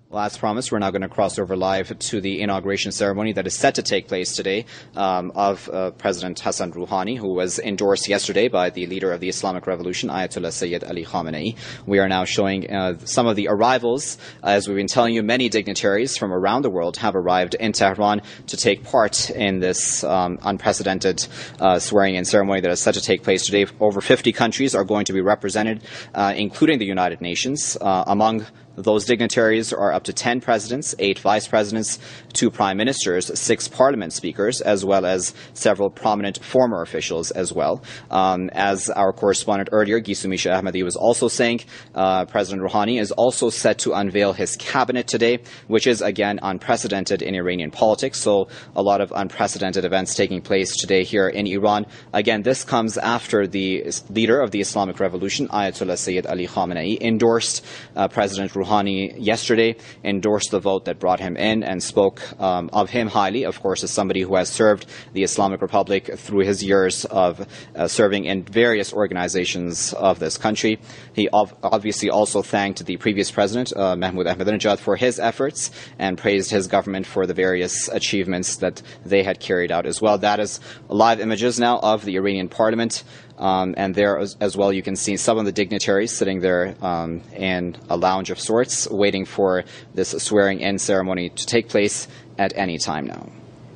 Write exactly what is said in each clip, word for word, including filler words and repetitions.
Well, as promised, we're now going to cross over live to the inauguration ceremony that is set to take place today um, of uh, President Hassan Rouhani, who was endorsed yesterday by the leader of the Islamic Revolution, Ayatollah Sayyid Ali Khamenei. We are now showing uh, some of the arrivals. As we've been telling you, many dignitaries from around the world have arrived in Tehran to take part in this um, unprecedented uh, swearing-in ceremony that is set to take place today. Over fifty countries are going to be represented, uh, including the United Nations. Uh, among Those dignitaries are up to ten presidents, eight vice presidents, two prime ministers, six parliament speakers, as well as several prominent former officials as well. Um, as our correspondent earlier, Gisumisha Ahmadi, was also saying, uh, President Rouhani is also set to unveil his cabinet today, which is, again, unprecedented in Iranian politics. So a lot of unprecedented events taking place today here in Iran. Again, this comes after the leader of the Islamic Revolution, Ayatollah Sayyid Ali Khamenei, endorsed uh, President Rouhani Rouhani yesterday, endorsed the vote that brought him in, and spoke um, of him highly, of course, as somebody who has served the Islamic Republic through his years of uh, serving in various organizations of this country. He ov obviously also thanked the previous president, uh, Mahmoud Ahmadinejad, for his efforts and praised his government for the various achievements that they had carried out as well. That is live images now of the Iranian parliament. Um, and there as, as well you can see some of the dignitaries sitting there um, in a lounge of sorts, waiting for this swearing-in ceremony to take place at any time now.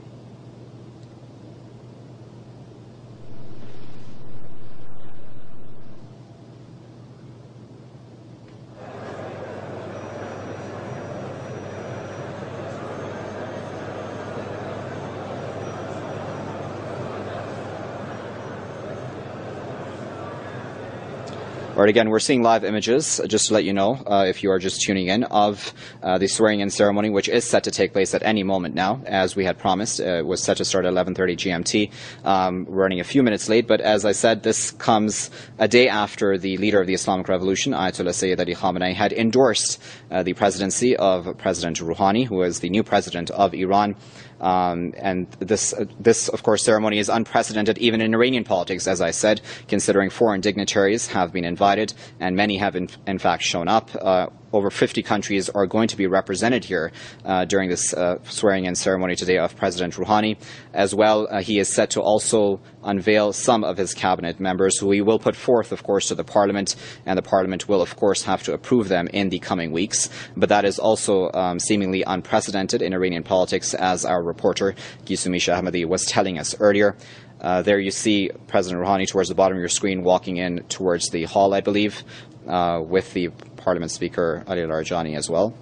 All right, again, we're seeing live images, just to let you know, uh, if you are just tuning in, of uh, the swearing-in ceremony, which is set to take place at any moment now, as we had promised. Uh, it was set to start at eleven thirty G M T. Um, we're running a few minutes late, but as I said, this comes a day after the leader of the Islamic Revolution, Ayatollah Sayyid Ali Khamenei, had endorsed uh, the presidency of President Rouhani, who is the new president of Iran. Um, and this, uh, this, of course, ceremony is unprecedented even in Iranian politics, as I said, considering foreign dignitaries have been invited, and many have in, in fact shown up. Uh, Over fifty countries are going to be represented here uh, during this uh, swearing-in ceremony today of President Rouhani. As well, uh, he is set to also unveil some of his cabinet members, who he will put forth, of course, to the parliament, and the parliament will, of course, have to approve them in the coming weeks. But that is also um, seemingly unprecedented in Iranian politics, as our reporter Gisumisha Ahmadi was telling us earlier. Uh, there you see President Rouhani towards the bottom of your screen, walking in towards the hall, I believe, uh, with the Parliament Speaker Ali Larijani as well.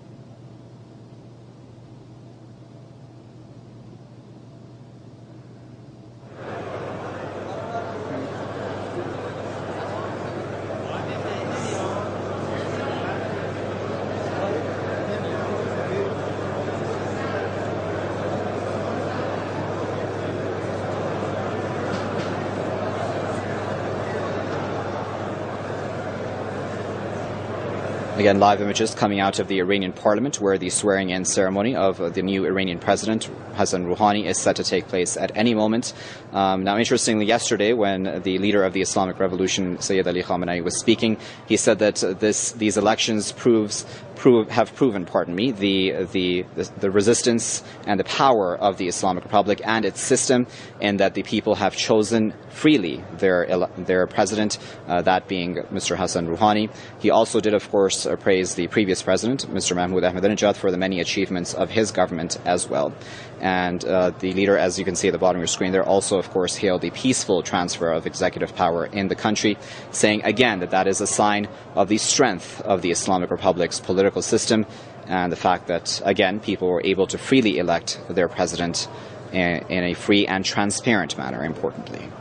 Again, live images coming out of the Iranian parliament, where the swearing-in ceremony of the new Iranian president, Hassan Rouhani, is set to take place at any moment. Um, now, interestingly, yesterday, when the leader of the Islamic Revolution, Sayyid Ali Khamenei, was speaking, he said that this, these elections proves Prove, have proven, pardon me, the, the the resistance and the power of the Islamic Republic and its system, and that the people have chosen freely their their president, uh, that being Mister Hassan Rouhani. He also did, of course, uh, praise the previous president, Mister Mahmoud Ahmadinejad, for the many achievements of his government as well. And uh, the leader, as you can see at the bottom of your screen there, also, of course, hailed the peaceful transfer of executive power in the country, saying again that that is a sign of the strength of the Islamic Republic's political system, and the fact that, again, people were able to freely elect their president in, in a free and transparent manner, importantly.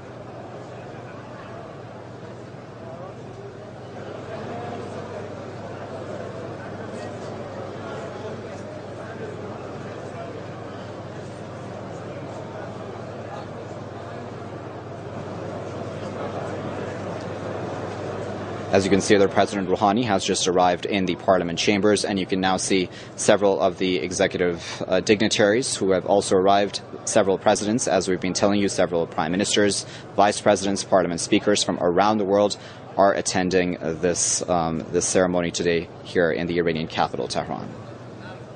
As you can see there, President Rouhani has just arrived in the parliament chambers, and you can now see several of the executive uh, dignitaries who have also arrived, several presidents, as we've been telling you, several prime ministers, vice presidents, parliament speakers from around the world are attending uh, this, um, this ceremony today here in the Iranian capital, Tehran.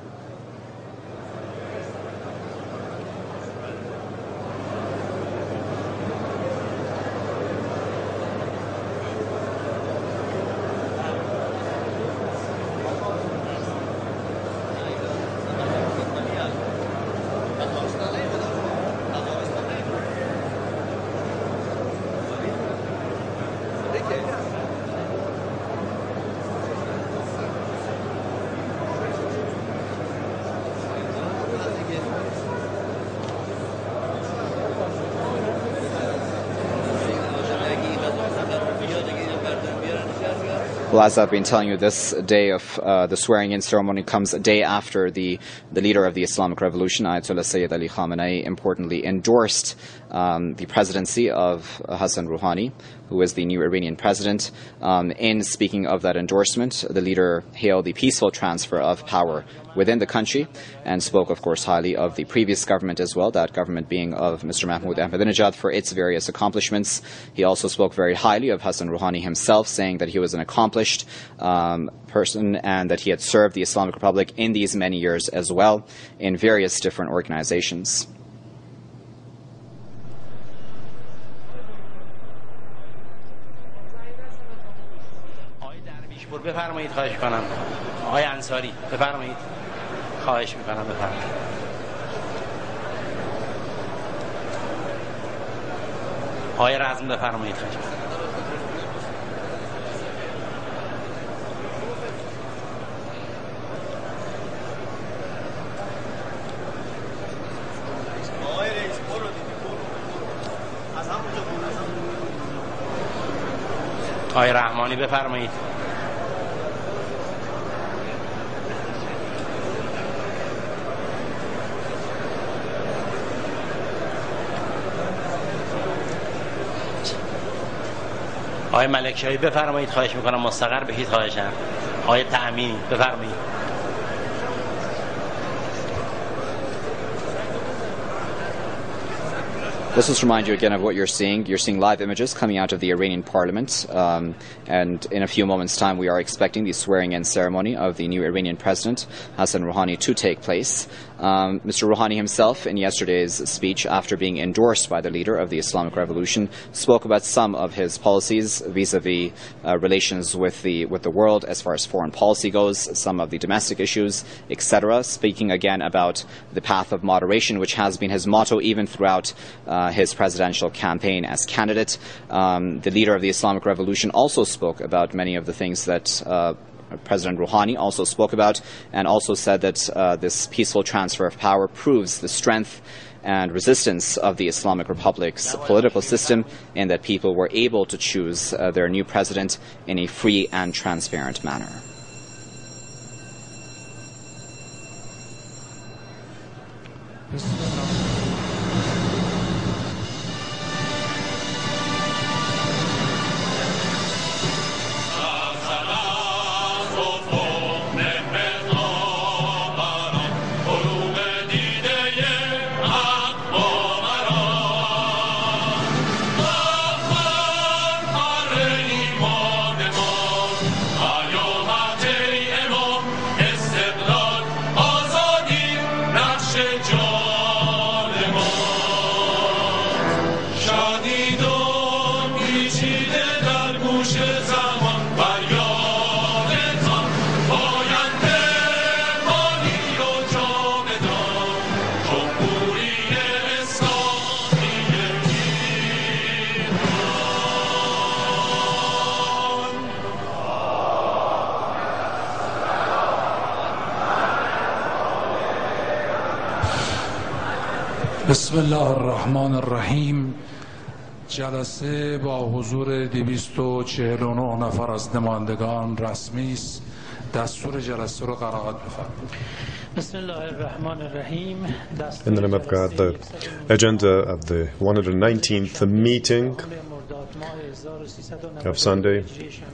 Well, as I've been telling you, this day of uh, the swearing-in ceremony comes a day after the, the leader of the Islamic Revolution, Ayatollah Sayyid Ali Khamenei, importantly endorsed um, the presidency of Hassan Rouhani, who is the new Iranian president. Um, in speaking of that endorsement, the leader hailed the peaceful transfer of power within the country and spoke, of course, highly of the previous government as well, that government being of Mister Mahmoud Ahmadinejad, for its various accomplishments. He also spoke very highly of Hassan Rouhani himself, saying that he was an accomplished um, person and that he had served the Islamic Republic in these many years as well in various different organizations. بفرمایید خواهش کنم آقای انصاری بفرمایید خواهش میکنم بفرمایید آقای رزم بفرمایید خواهش میکنم آقای رئیس برو دیگه برو از همونجا برو آقای رحمانی بفرمایید آقای ملکشاهی بفرمایید خواهش میکنم مستقر بشید خواهشم آقای تأمینی بفرمایید Let's just remind you again of what you're seeing. You're seeing live images coming out of the Iranian parliament, um, and in a few moments' time we are expecting the swearing-in ceremony of the new Iranian president, Hassan Rouhani, to take place. Um, Mister Rouhani himself, in yesterday's speech, after being endorsed by the leader of the Islamic Revolution, spoke about some of his policies vis-a-vis uh, relations with the with the world as far as foreign policy goes, some of the domestic issues, et cetera, speaking again about the path of moderation, which has been his motto even throughout uh, his presidential campaign as candidate. Um, the leader of the Islamic Revolution also spoke about many of the things that uh, President Rouhani also spoke about, and also said that uh, this peaceful transfer of power proves the strength and resistance of the Islamic Republic's political system, and that people were able to choose uh, their new president in a free and transparent manner. بسم الله الرحمن الرحیم. جلسه با حضور دویست و چهل و نه نفر از نمایندگان رسمی است. دستور جلسه رو قرائت بفرمایید. بسم الله الرحمن الرحیم. In the name of God, the agenda of the one hundred nineteenth meeting of Sunday,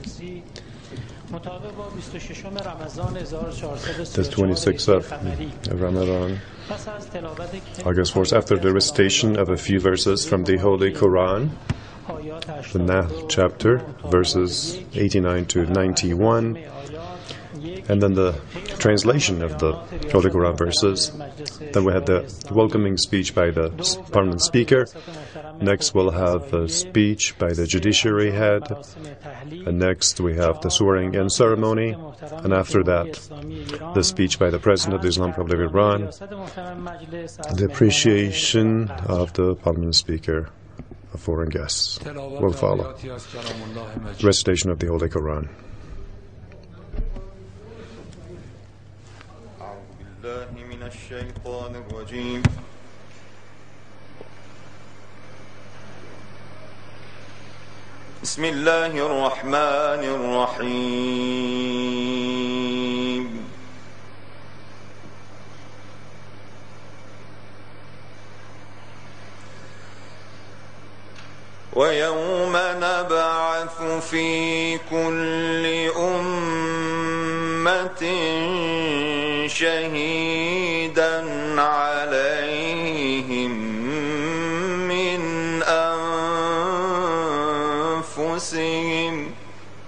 the twenty-sixth of Ramadan, August fourth, after the recitation of a few verses from the Holy Quran, the Nahl chapter, verses eighty-nine to ninety-one, and then the translation of the Holy Quran verses. Then we had the welcoming speech by the Parliament Speaker. Next we'll have a speech by the Judiciary Head. And next we have the swearing-in ceremony. And after that, the speech by the President of the Islamic Republic of Iran. The appreciation of the Parliament Speaker of foreign guests will follow. Recitation of the Holy Quran. بسم الله الرحمن الرحيم ويوم نبعث في كل أمة شهيدا عليهم من أنفسهم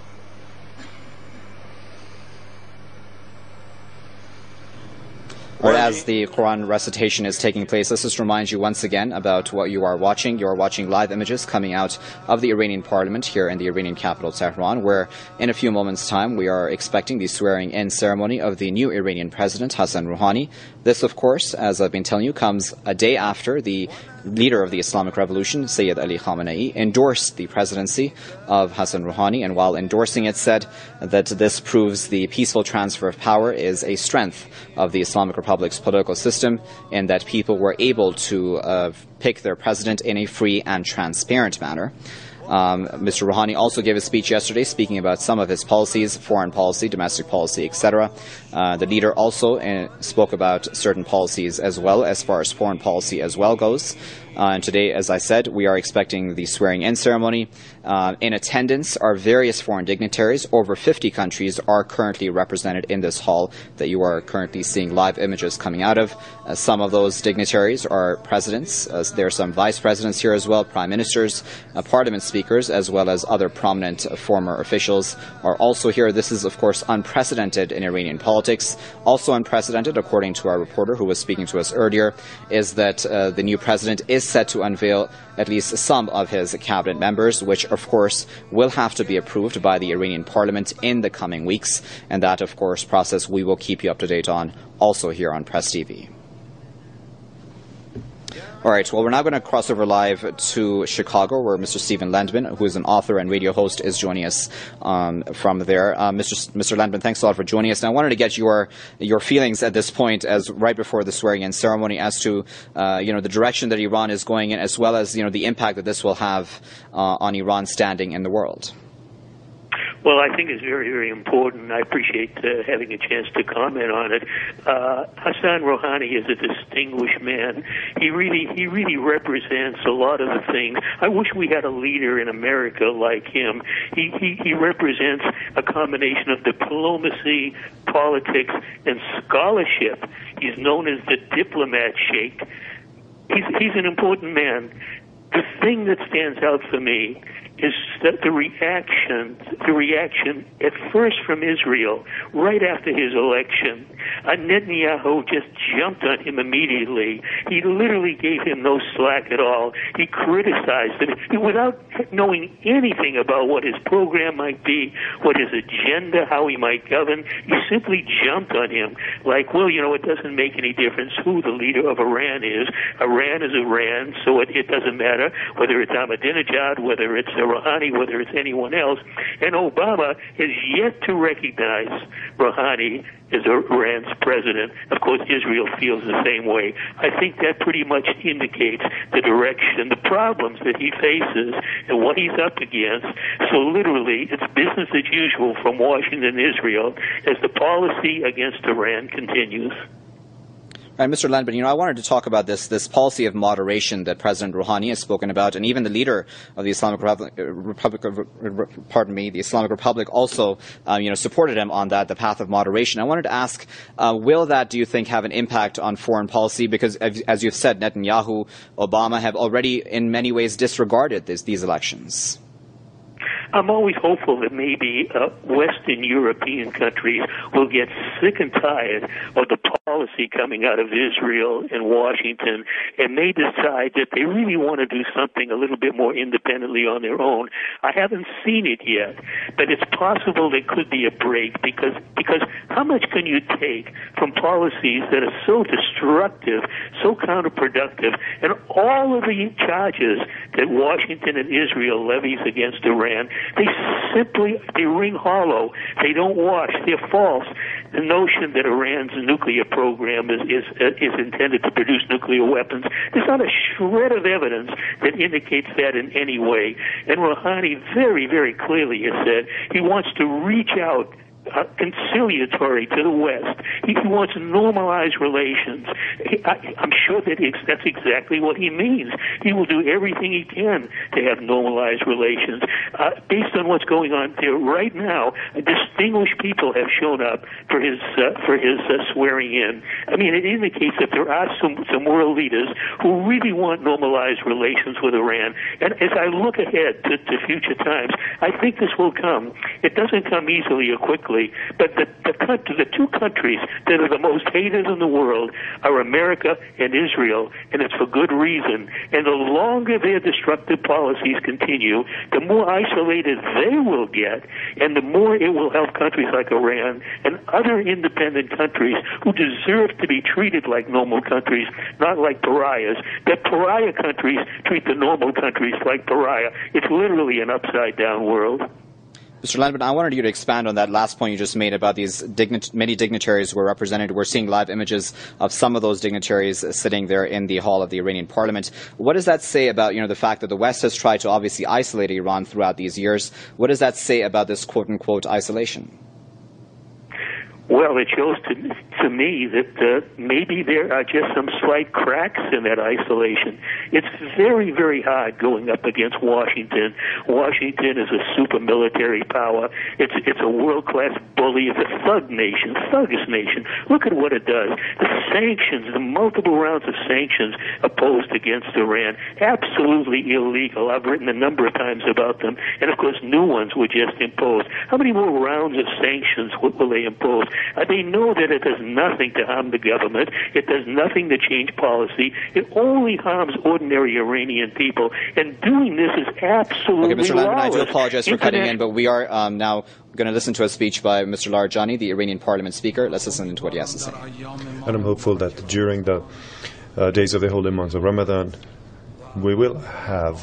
Or as the Quran recitation is taking place, let's just remind you once again about what you are watching. You are watching live images coming out of the Iranian parliament here in the Iranian capital, Tehran, where in a few moments' time we are expecting the swearing-in ceremony of the new Iranian president, Hassan Rouhani. This, of course, as I've been telling you, comes a day after the leader of the Islamic Revolution, Sayyid Ali Khamenei, endorsed the presidency of Hassan Rouhani, and while endorsing it said that this proves the peaceful transfer of power is a strength of the Islamic Republic's political system, and that people were able to uh, pick their president in a free and transparent manner. Um, Mister Rouhani also gave a speech yesterday speaking about some of his policies, foreign policy, domestic policy, et cetera. Uh, the leader also uh, spoke about certain policies as well, as far as foreign policy as well goes. Uh, and today, as I said, we are expecting the swearing-in ceremony. Uh, in attendance are various foreign dignitaries. Over fifty countries are currently represented in this hall that you are currently seeing live images coming out of. Uh, some of those dignitaries are presidents. Uh, there are some vice presidents here as well, prime ministers, uh, parliament speakers, as well as other prominent uh, former officials are also here. This is, of course, unprecedented in Iranian politics. Also unprecedented, according to our reporter who was speaking to us earlier, is that uh, the new president is set to unveil at least some of his cabinet members, which of course will have to be approved by the Iranian parliament in the coming weeks, and that of course process we will keep you up to date on also here on Press T V. All right, well, we're now going to cross over live to Chicago, where Mister Stephen Landman, who is an author and radio host, is joining us um, from there. Uh, Mister S- Mister Landman, thanks a lot for joining us. And I wanted to get your your feelings at this point, as right before the swearing-in ceremony, as to uh, you know the direction that Iran is going in, as well as you know the impact that this will have uh, on Iran's standing in the world. Well, I think it's very, very important. I appreciate uh, having a chance to comment on it. Uh, Hassan Rouhani is a distinguished man. He really, he really represents a lot of the things. I wish we had a leader in America like him. He, he, he represents a combination of diplomacy, politics, and scholarship. He's known as the diplomat sheikh. He's, he's an important man. The thing that stands out for me is that the reaction, the reaction at first from Israel, right after his election, uh, Netanyahu just jumped on him immediately. He literally gave him no slack at all. He criticized him without knowing anything about what his program might be, what his agenda, how he might govern. He simply jumped on him like, well, you know, it doesn't make any difference who the leader of Iran is. Iran is Iran, so it, it doesn't matter whether it's Ahmadinejad, whether it's Rouhani, whether it's anyone else. And Obama has yet to recognize Rouhani as Iran's president. Of course, Israel feels the same way. I think that pretty much indicates the direction, the problems that he faces, and what he's up against. So literally, it's business as usual from Washington, Israel, as the policy against Iran continues. And Mister Landman, you know, I wanted to talk about this this policy of moderation that President Rouhani has spoken about, and even the leader of the Islamic Republic, Republic pardon me, the Islamic Republic also, um, you know, supported him on that, the path of moderation. I wanted to ask, uh, will that, do you think, have an impact on foreign policy? Because, as you've said, Netanyahu, Obama have already, in many ways, disregarded this, these elections. I'm always hopeful that maybe uh, Western European countries will get sick and tired of the policy coming out of Israel and Washington, and may decide that they really want to do something a little bit more independently on their own. I haven't seen it yet, but it's possible there could be a break, because because how much can you take from policies that are so destructive, so counterproductive, and all of the charges that Washington and Israel levies against Iran They simply, they ring hollow. They don't wash. They're false. The notion that Iran's nuclear program is, is, uh, is intended to produce nuclear weapons, there's not a shred of evidence that indicates that in any way. And Rouhani very, very clearly has said he wants to reach out Uh, conciliatory to the West. He, he wants normalized relations. He, I, I'm sure that it's, that's exactly what he means. He will do everything he can to have normalized relations. Uh, based on what's going on there right now, distinguished people have shown up for his uh, for his uh, swearing in. I mean, it indicates that there are some some world leaders who really want normalized relations with Iran. And as I look ahead to, to future times, I think this will come. It doesn't come easily or quickly. But the, the, country, the two countries that are the most hated in the world are America and Israel, and it's for good reason. And the longer their destructive policies continue, the more isolated they will get, and the more it will help countries like Iran and other independent countries who deserve to be treated like normal countries, not like pariahs. That pariah countries treat the normal countries like pariah. It's literally an upside-down world. Mister Landman, I wanted you to expand on that last point you just made about these dignit- many dignitaries who were represented. We're seeing live images of some of those dignitaries sitting there in the hall of the Iranian parliament. What does that say about, you know, the fact that the West has tried to obviously isolate Iran throughout these years? What does that say about this quote-unquote isolation? Well, it shows to, to me that uh, maybe there are just some slight cracks in that isolation. It's very, very hard going up against Washington. Washington is a super military power. It's it's a world-class bully. It's a thug nation, thuggish nation. Look at what it does. The sanctions, the multiple rounds of sanctions opposed against Iran, absolutely illegal. I've written a number of times about them. And, of course, new ones were just imposed. How many more rounds of sanctions will, will they impose? Uh, they know that it does nothing to harm the government. It does nothing to change policy. It only harms ordinary Iranian people. And doing this is absolutely Okay, Mister Landman, I do lawless. apologize for Internet- cutting in, but we are um, now going to listen to a speech by Mister Larijani, the Iranian parliament speaker. Let's listen to what he has to say. And I'm hopeful that during the uh, days of the holy month of Ramadan, we will have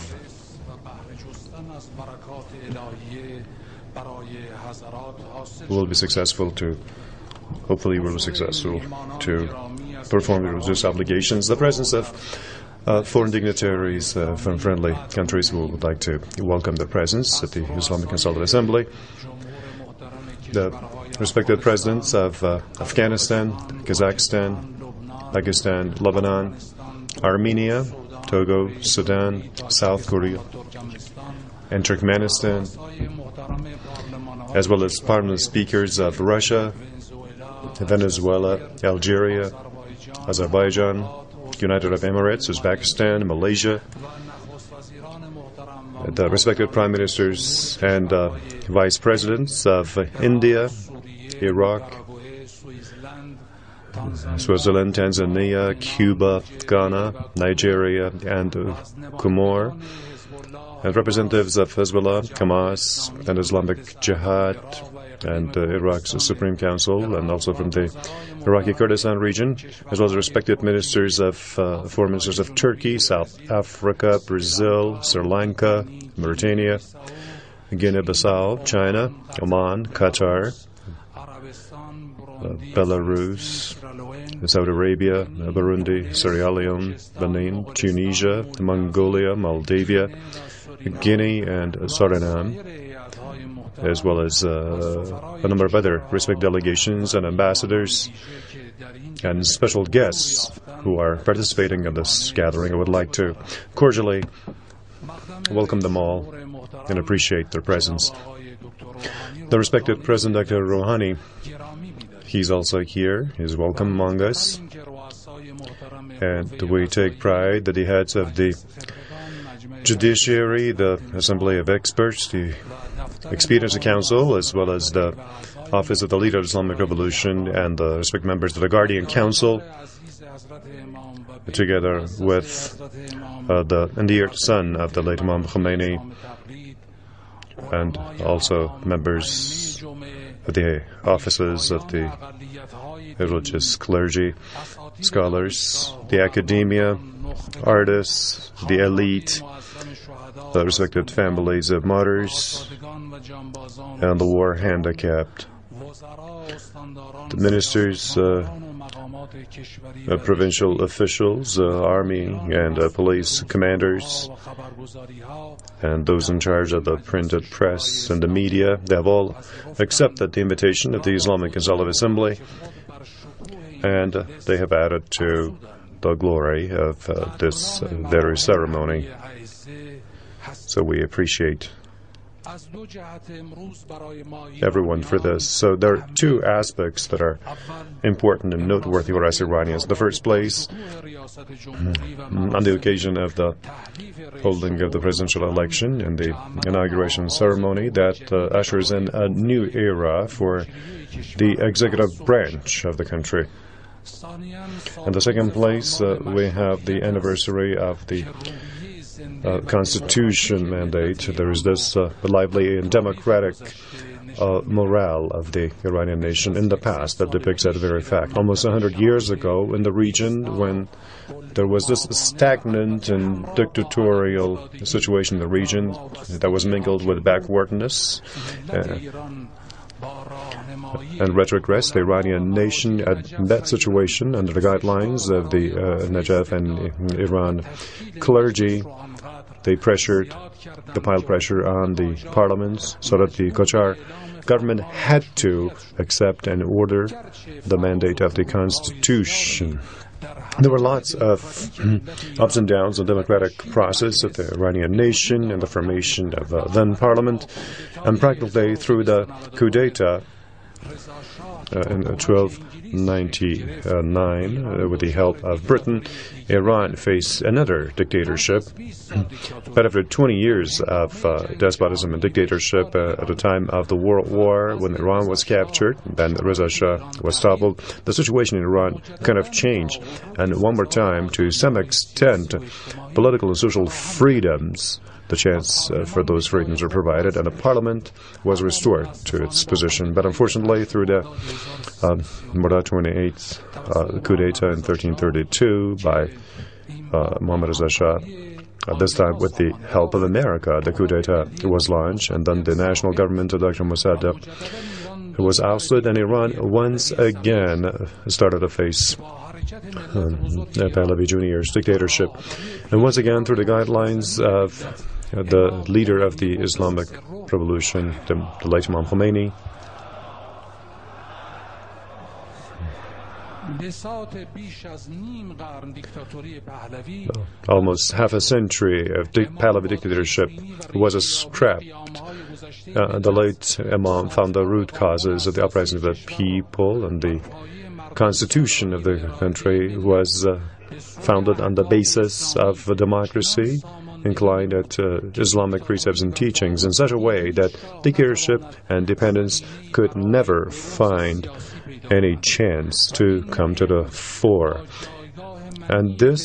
we will be successful to, hopefully we will be successful to perform the religious obligations. The presence of uh, foreign dignitaries uh, from friendly countries, we would like to welcome their presence at the Islamic Consultative Assembly. The respected presidents of uh, Afghanistan, Kazakhstan, Pakistan, Lebanon, Armenia, Togo, Sudan, South Korea, and Turkmenistan, as well as parliament speakers of Russia, Venezuela, Algeria, Azerbaijan, United Arab Emirates, Uzbekistan, Malaysia, the respected prime ministers and uh, vice presidents of uh, India, Iraq, Switzerland, Tanzania, Cuba, Ghana, Nigeria, and uh, Comor, and representatives of Hezbollah, Hamas, and Islamic Jihad, and uh, Iraq's Supreme Council, and also from the Iraqi Kurdistan region, as well as respected ministers of, uh, foreign ministers of Turkey, South Africa, Brazil, Sri Lanka, Mauritania, Guinea-Bissau, China, Oman, Qatar, uh, Belarus, Saudi Arabia, Burundi, Sierra Leone, Benin, Tunisia, Mongolia, Moldavia, Guinea, and Suriname, as well as uh, a number of other respected delegations and ambassadors and special guests who are participating in this gathering. I would like to cordially welcome them all and appreciate their presence. The respected President Doctor Rouhani, he's also here. He's welcome among us. And we take pride that the heads of the Judiciary, the Assembly of Experts, the Expediency Council, as well as the Office of the Leader of the Islamic Revolution, and the respected members of the Guardian Council, together with uh, the endeared son of the late Imam Khomeini, and also members the offices of the religious clergy, scholars, the academia, artists, the elite, the respected families of martyrs, and the war handicapped, the ministers, uh, uh, provincial officials, uh, army and uh, police commanders, and those in charge of the printed press and the media. They have all accepted the invitation of the Islamic Consultative Assembly, and uh, they have added to the glory of uh, this uh, very ceremony. So we appreciate everyone for this. So there are two aspects that are important and noteworthy for us Iranians. In the first place, on the occasion of the holding of the presidential election and the inauguration ceremony, that uh, ushers in a new era for the executive branch of the country. In the second place, uh, we have the anniversary of the Uh, Constitution mandate. There is this uh, lively and democratic uh, morale of the Iranian nation in the past that depicts that very fact. Almost one hundred years ago in the region, when there was this stagnant and dictatorial situation in the region that was mingled with backwardness uh, and retrogress, the Iranian nation at that situation, under the guidelines of the uh, Najaf and Iran clergy, they pressured, the piled pressure on the parliaments so that the Qajar government had to accept and order the mandate of the Constitution. There were lots of ups and downs in the democratic process of the Iranian nation and the formation of the then parliament, and practically through the coup d'etat Uh, in twelve ninety-nine, uh, with the help of Britain, Iran faced another dictatorship. But after twenty years of uh, despotism and dictatorship, uh, at the time of the World War, when Iran was captured, then Reza Shah was toppled, the situation in Iran kind of changed. And one more time, to some extent, political and social freedoms, the chance uh, for those freedoms were provided, and the parliament was restored to its position. But unfortunately, through the um, Murad twenty-eighth uh, coup d'etat in thirteen thirty-two by uh, Mohammad Reza Shah, at this time with the help of America, the coup d'etat was launched, and then the national government of Doctor Mossadegh was ousted, and Iran once again started to face um, Pahlavi Junior's dictatorship. And once again, through the guidelines of the leader of the Islamic Revolution, the, the late Imam Khomeini, almost half a century of di- Pahlavi dictatorship was scrapped. Uh, the late Imam found the root causes of the uprising of the people, and the constitution of the country was uh, founded on the basis of democracy, inclined at uh, Islamic precepts and teachings in such a way that dictatorship and dependence could never find any chance to come to the fore. And this,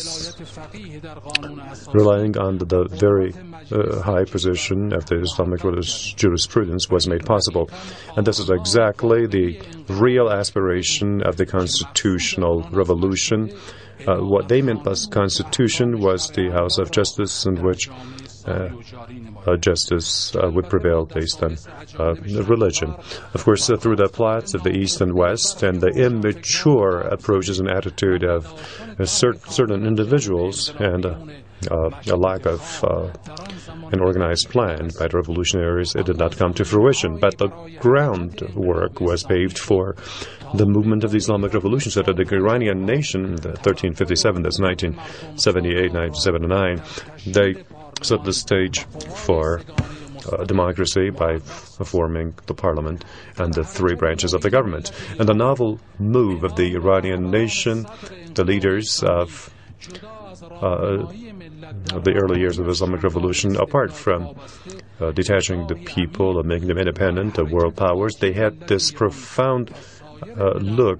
relying on the, the very uh, high position of the Islamic jurisprudence, was made possible. And this is exactly the real aspiration of the constitutional revolution. Uh, what they meant by constitution was the house of justice, in which uh, uh, justice uh, would prevail based on uh, religion. Of course, uh, through the plots of the East and West and the immature approaches and attitude of uh, cert- certain individuals and uh, uh, a lack of uh, an organized plan by the revolutionaries, it did not come to fruition. But the groundwork was paved for the movement of the Islamic Revolution, so that the Iranian nation, the thirteen fifty-seven, that's nineteen seventy-eight, nineteen seventy-nine, they set the stage for uh, democracy by forming the parliament and the three branches of the government. And the novel move of the Iranian nation, the leaders of uh, the early years of the Islamic Revolution, apart from uh, detaching the people and making them independent of world powers, they had this profound uh, look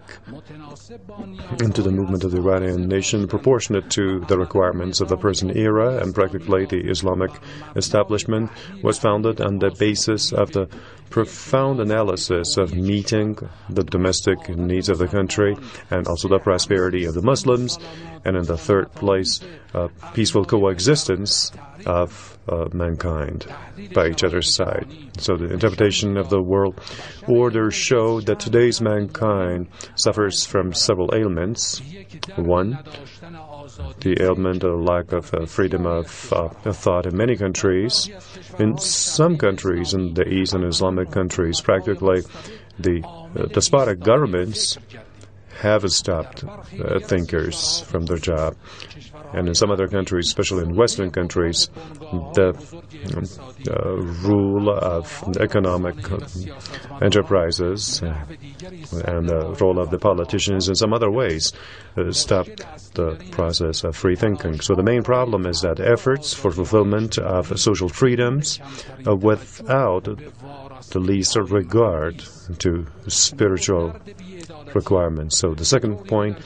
into the movement of the Iranian nation proportionate to the requirements of the present era, and practically the Islamic establishment was founded on the basis of the profound analysis of meeting the domestic needs of the country and also the prosperity of the Muslims, and in the third place, uh, peaceful coexistence of uh, mankind by each other's side. So the interpretation of the world order showed that today's mankind suffers from several ailments. One, the ailment of lack of uh, freedom of uh, thought in many countries. In some countries, in the East and Islamic countries, practically the uh, despotic governments have stopped uh, thinkers from their job. And in some other countries, especially in Western countries, the uh, rule of economic enterprises and the role of the politicians in some other ways uh, stop the process of free thinking. So the main problem is that efforts for fulfillment of social freedoms uh, without the least regard to spiritual requirements. So the second point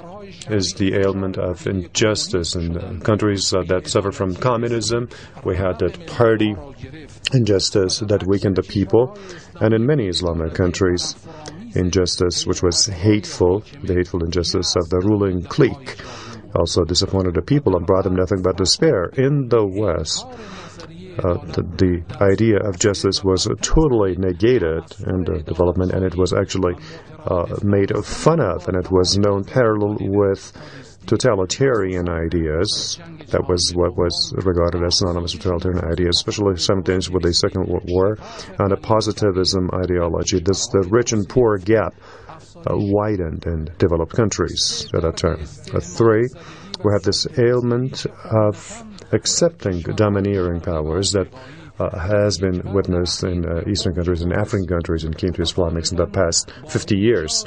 is the ailment of injustice. In uh, countries uh, that suffer from communism, we had that party injustice that weakened the people, and in many Islamic countries, injustice which was hateful, the hateful injustice of the ruling clique, also disappointed the people and brought them nothing but despair. In the West, Uh, the, the idea of justice was uh, totally negated in the development, and it was actually uh, made fun of, and it was known parallel with totalitarian ideas. That was what was regarded as synonymous with totalitarian ideas, especially simultaneous with the Second World War and a positivism ideology. This the rich and poor gap uh, widened in developed countries at that time. Uh, three, we have this ailment of accepting domineering powers that uh, has been witnessed in uh, Eastern countries and African countries and came to Islamics in the past fifty years.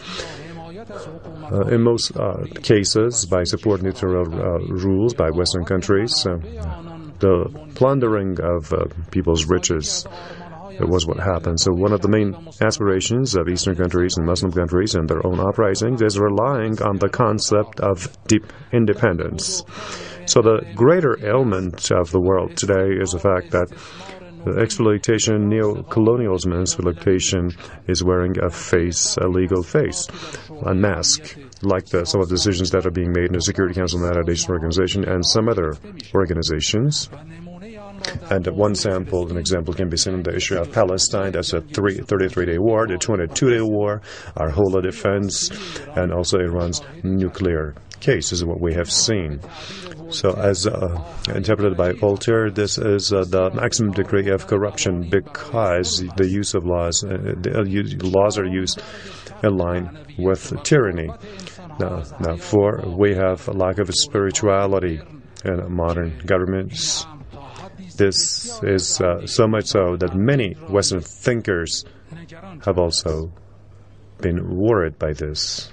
Uh, in most uh, cases, by subordinatorial uh, rules by Western countries, uh, the plundering of uh, people's riches It was what happened. So one of the main aspirations of Eastern countries and Muslim countries and their own uprisings is relying on the concept of deep independence. So the greater ailment of the world today is the fact that the exploitation, neo-colonialism and exploitation is wearing a face, a legal face, a mask, like the, some of the decisions that are being made in the Security Council of the United Nations Organization and some other organizations. And one sample, an example can be seen in the issue of Palestine. That's a thirty-three day war, the twenty-two day war, our whole defense, and also Iran's nuclear case is what we have seen. So as uh, interpreted by Voltaire, this is uh, the maximum degree of corruption because the use of laws, uh, the uh, laws are used in line with tyranny. Now, now, for we have a lack of spirituality in modern governments. This is uh, so much so that many Western thinkers have also been worried by this.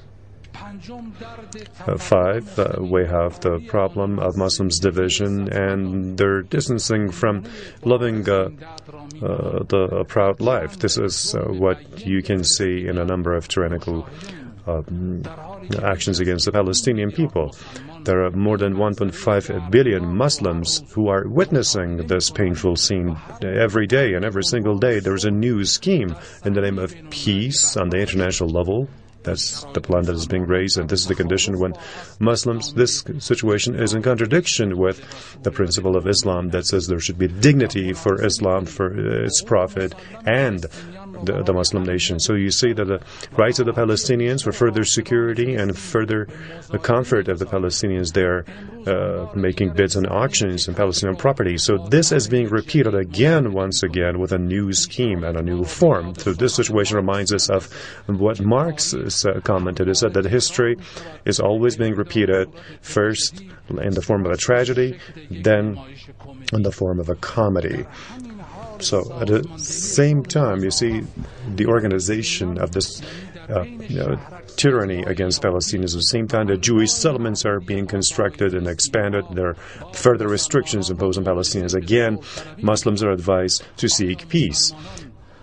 Uh, five, uh, we have the problem of Muslims' division and their distancing from living uh, uh, the proud life. This is uh, what you can see in a number of tyrannical uh, actions against the Palestinian people. There are more than one point five billion Muslims who are witnessing this painful scene every day, and every single day there is a new scheme in the name of peace on the international level. That's the plan that is being raised, and this is the condition when Muslims, this situation is in contradiction with the principle of Islam that says there should be dignity for Islam, for its prophet, and the, the Muslim nation. So you see that the rights of the Palestinians for further security and further the comfort of the Palestinians, they're uh, making bids and auctions in Palestinian property. So this is being repeated again, once again, with a new scheme and a new form. So this situation reminds us of what Marx uh, commented. He said that history is always being repeated, first in the form of a tragedy, then in the form of a comedy. So at the same time, you see the organization of this uh, you know, tyranny against Palestinians. At the same time, the Jewish settlements are being constructed and expanded. There are further restrictions imposed on Palestinians. Again, Muslims are advised to seek peace.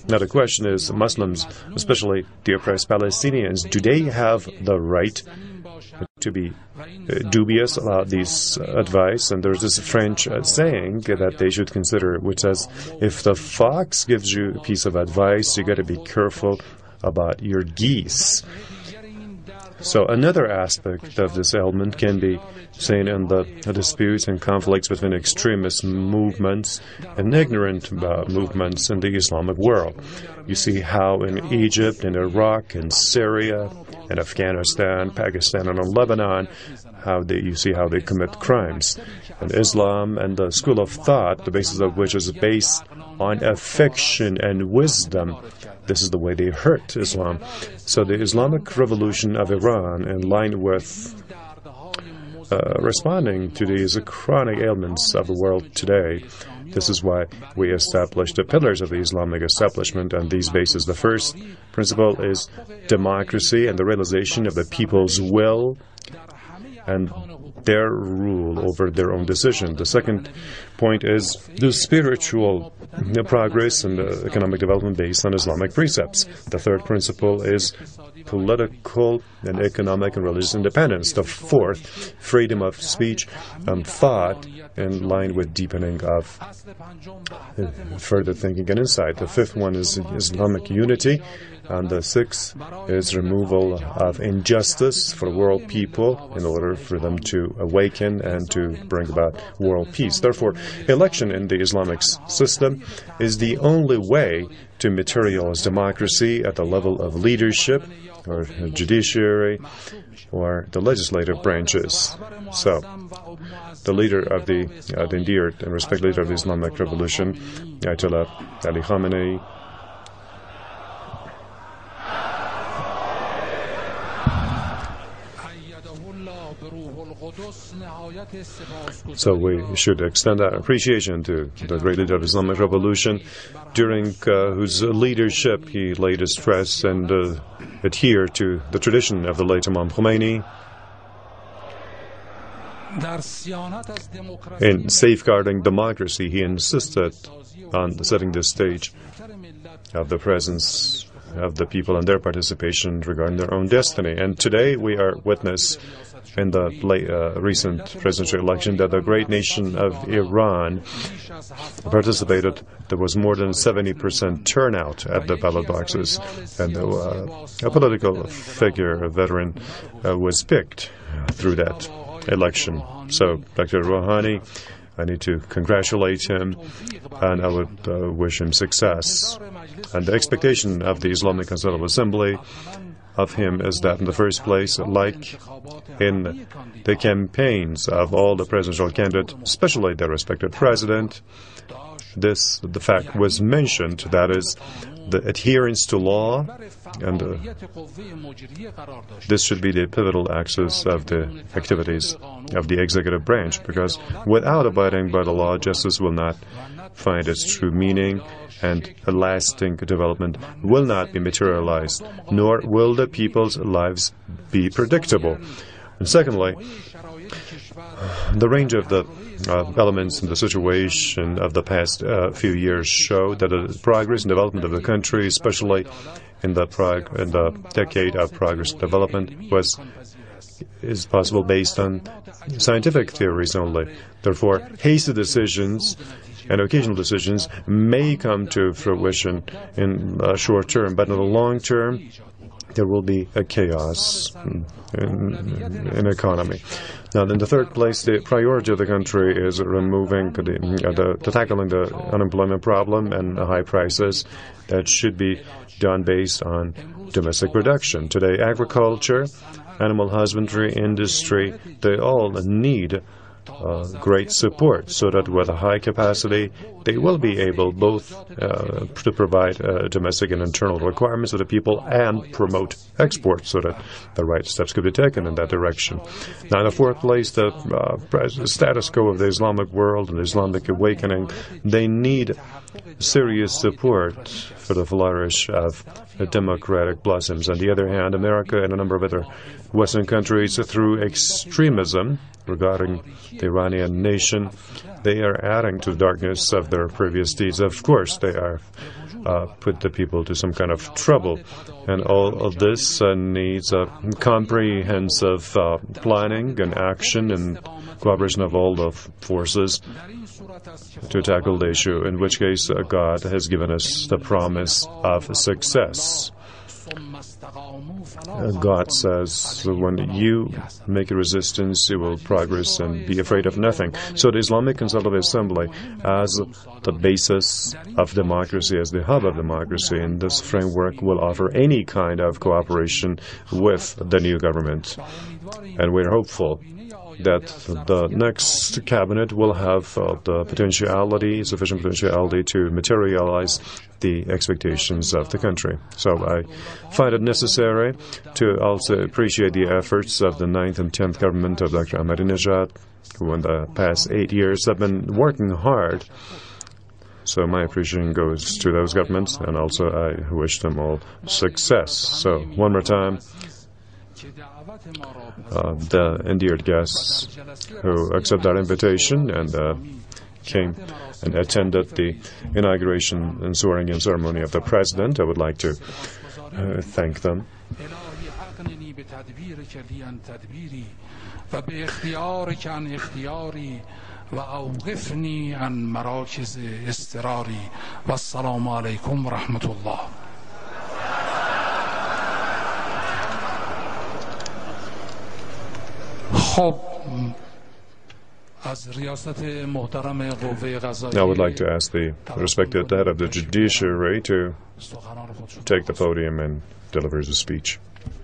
Now the question is, Muslims, especially the oppressed Palestinians, do they have the right to be uh, dubious about this uh, advice? And there's this French uh, saying that they should consider, which says, if the fox gives you a piece of advice, you got to be careful about your geese. So another aspect of this element can be seen in the disputes and conflicts between extremist movements and ignorant uh, movements in the Islamic world. You see how in Egypt, in Iraq, in Syria, in Afghanistan, Pakistan, and in Lebanon, how they, you see how they commit crimes. In Islam and the school of thought, the basis of which is based on affection and wisdom, this is the way they hurt Islam. So the Islamic Revolution of Iran, in line with uh, responding to these chronic ailments of the world today, this is why we established the pillars of the Islamic establishment on these bases. The first principle is democracy and the realization of the people's will and their rule over their own decision. The second point is the spiritual progress and the economic development based on Islamic precepts. The third principle is political and economic and religious independence. The fourth, freedom of speech and thought in line with deepening of further thinking and insight. The fifth one is Islamic unity. And the sixth is removal of injustice for world people in order for them to awaken and to bring about world peace. Therefore, election in the Islamic system is the only way to materialize democracy at the level of leadership or judiciary or the legislative branches. So, the leader of the, uh, the endeared and respected leader of the Islamic Revolution, Ayatollah Ali Khamenei, so we should extend our appreciation to the great leader of the Islamic Revolution, during uh, whose leadership he laid his stress and uh, adhered to the tradition of the late Imam Khomeini. In safeguarding democracy, he insisted on setting the stage of the presence of the people and their participation regarding their own destiny. And today we are witness in the late, uh, recent presidential election that the great nation of Iran participated. There was more than seventy percent turnout at the ballot boxes, and uh, a political figure, a veteran, uh, was picked through that election. So, Doctor Rouhani, I need to congratulate him, and I would uh, wish him success. And the expectation of the Islamic Constitutional Assembly of him is that, in the first place, like in the campaigns of all the presidential candidates, especially their respective president, this the fact was mentioned, that is, the adherence to law, and uh, this should be the pivotal axis of the activities of the executive branch, because without abiding by the law, justice will not find its true meaning, and a lasting development will not be materialized, nor will the people's lives be predictable. And secondly, the range of the uh, elements in the situation of the past uh, few years show that the progress and development of the country, especially in the prog- in the decade of progress and development, was is possible based on scientific theories only. Therefore, hasty decisions and occasional decisions may come to fruition in the short term, but in the long term, there will be a chaos in, in, in economy. Now, in the third place, the priority of the country is removing the, uh, the, the tackling the unemployment problem and high prices. That should be done based on domestic production. Today, agriculture, animal husbandry, industry, they all need Uh, great support, so that with a high capacity, they will be able both uh, to provide uh, domestic and internal requirements of the people and promote exports, so that the right steps could be taken in that direction. Now, in the fourth place, the uh, status quo of the Islamic world and the Islamic awakening, they need serious support for the flourish of the democratic blossoms. On the other hand, America and a number of other Western countries, through extremism regarding the Iranian nation, they are adding to the darkness of their previous deeds. Of course, they are uh, put the people to some kind of trouble. And all of this uh, needs a comprehensive uh, planning and action and cooperation of all the forces to tackle the issue, in which case uh, God has given us the promise of success. Uh, God says, when you make a resistance, you will progress and be afraid of nothing. So the Islamic Consultative Assembly, as the basis of democracy, as the hub of democracy, in this framework will offer any kind of cooperation with the new government. And we're hopeful that the next cabinet will have uh, the potentiality, sufficient potentiality to materialize the expectations of the country. So I find it necessary to also appreciate the efforts of the ninth and tenth government of Doctor Ahmadinejad, who in the past eight years have been working hard. So my appreciation goes to those governments, and also I wish them all success. So one more time, Uh, the endeared guests who accepted our invitation and uh, came and attended the inauguration and swearing-in ceremony of the President. I would like to uh, thank them. وأوقفني عن مراكز استراري والسلام عليكم ورحمة الله. خب از ریاست محترم قوه قضاییه I would like to ask the respected head of the judiciary to take the podium and deliver his speech.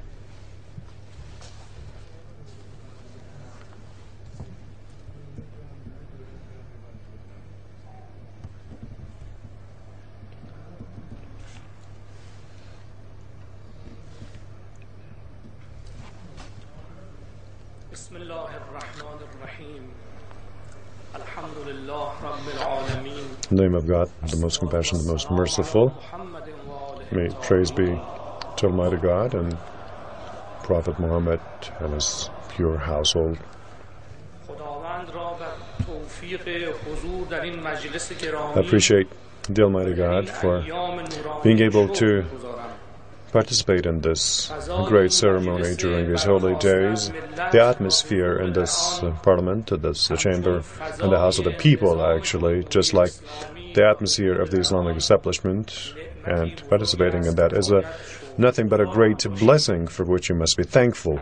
In the name of God, the most compassionate, the most merciful, may praise be to Almighty God and Prophet Muhammad and his pure household. I appreciate the Almighty God for being able to participate in this great ceremony during these holy days. The atmosphere in this uh, parliament, this the chamber, and the house of the people, actually, just like the atmosphere of the Islamic establishment, and participating in that is a nothing but a great blessing for which you must be thankful.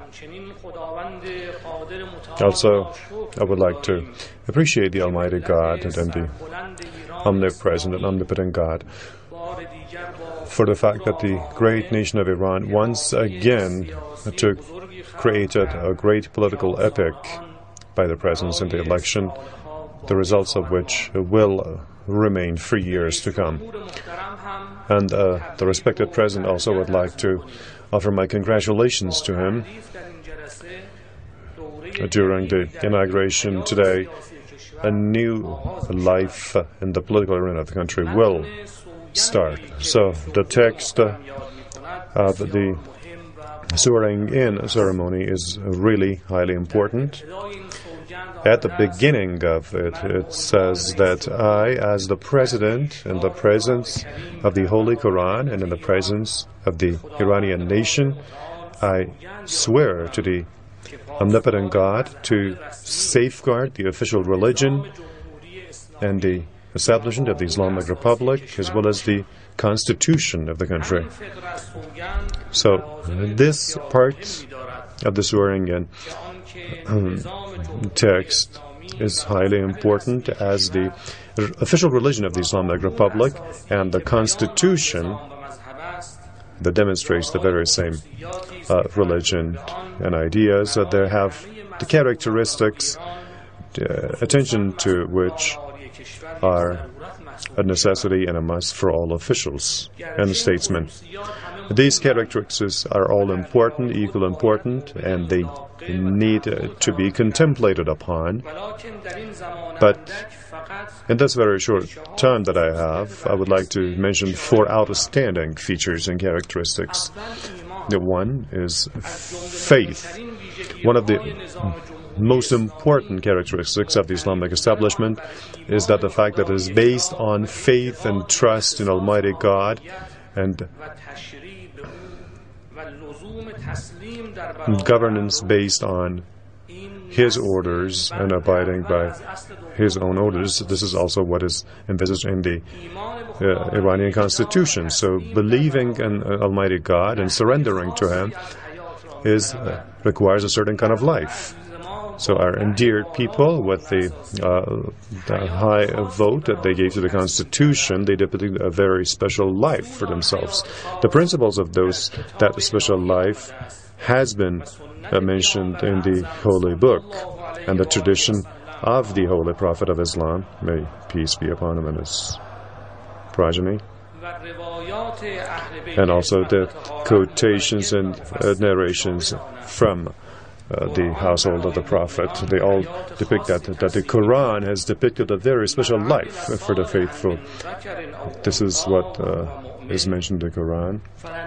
Also, I would like to appreciate the Almighty God and the omnipresent and omnipotent God for the fact that the great nation of Iran once again took, created a great political epic by the presence in the election, the results of which will remain for years to come. And uh, the respected President also would like to offer my congratulations to him. During the inauguration today, a new life in the political arena of the country will start. So the text uh, of the swearing-in ceremony is really highly important. At the beginning of it, it says that I, as the President, in the presence of the Holy Quran and in the presence of the Iranian nation, I swear to the omnipotent God to safeguard the official religion and the establishment of the Islamic Republic, as well as the constitution of the country. So this part of the swearing-in um, text is highly important, as the official religion of the Islamic Republic and the constitution that demonstrates the very same uh, religion and ideas that they have the characteristics, uh, attention to which are a necessity and a must for all officials and statesmen. These characteristics are all important, equal important, and they need uh, to be contemplated upon. But in this very short time that I have, I would like to mention four outstanding features and characteristics. The one is faith. One of the most important characteristics of the Islamic establishment is that the fact that it is based on faith and trust in Almighty God and governance based on His orders and abiding by His own orders. This is also what is envisaged in the uh, Iranian constitution. So believing in uh, Almighty God and surrendering to Him is uh, requires a certain kind of life. So our endeared people, with the, uh, the high vote that they gave to the Constitution, they depicted a very special life for themselves. The principles of those that special life has been uh, mentioned in the Holy Book and the tradition of the Holy Prophet of Islam, may peace be upon him and his progeny, and also the quotations and uh, narrations from Uh, the household of the Prophet. They all depict that, that the Quran has depicted a very special life for the faithful. This is what uh, is mentioned in the Quran.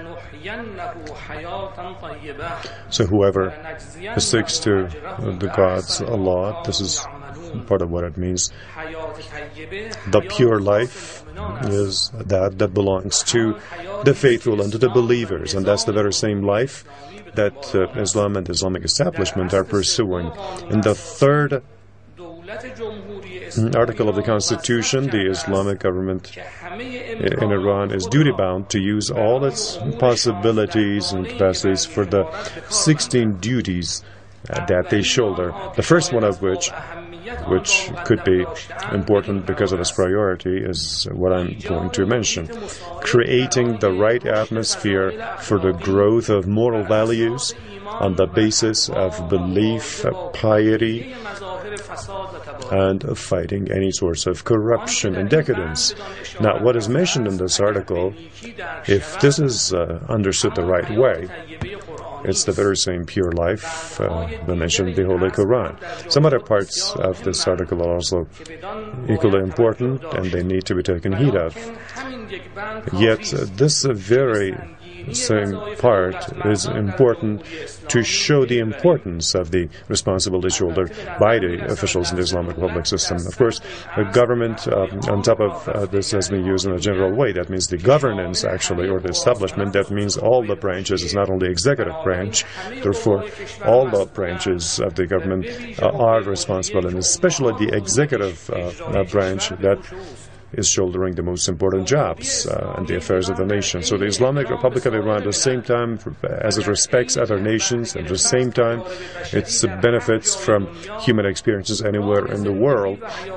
So whoever sticks to the God's Allah, this is part of what it means. The pure life is that that belongs to the faithful and to the believers, and that's the very same life that uh, Islam and Islamic establishment are pursuing. In the third article of the Constitution, the Islamic government in Iran is duty-bound to use all its possibilities and capacities for the sixteen duties uh, that they shoulder. The first one of which, which could be important because of its priority, is what I'm going to mention. Creating the right atmosphere for the growth of moral values on the basis of belief, piety, and fighting any sorts of corruption and decadence. Now, what is mentioned in this article, if this is uh, understood the right way, it's the very same pure life uh, that mentioned in the Holy Quran. Some other parts of this article are also equally important, and they need to be taken heed of. Yet, uh, this uh, very same part is important to show the importance of the responsibility shouldered by the officials in the Islamic Republic system. Of course, the government, uh, on top of uh, this, has been used in a general way. That means the governance, actually, or the establishment. That means all the branches. It's not only the executive branch. Therefore, all the branches of the government uh, are responsible, and especially the executive uh, branch that is shouldering the most important jobs uh, in the affairs of the nation. So the Islamic Republic of Iran, at the same time, as it respects other nations, at the same time, it benefits from human experiences anywhere in the world.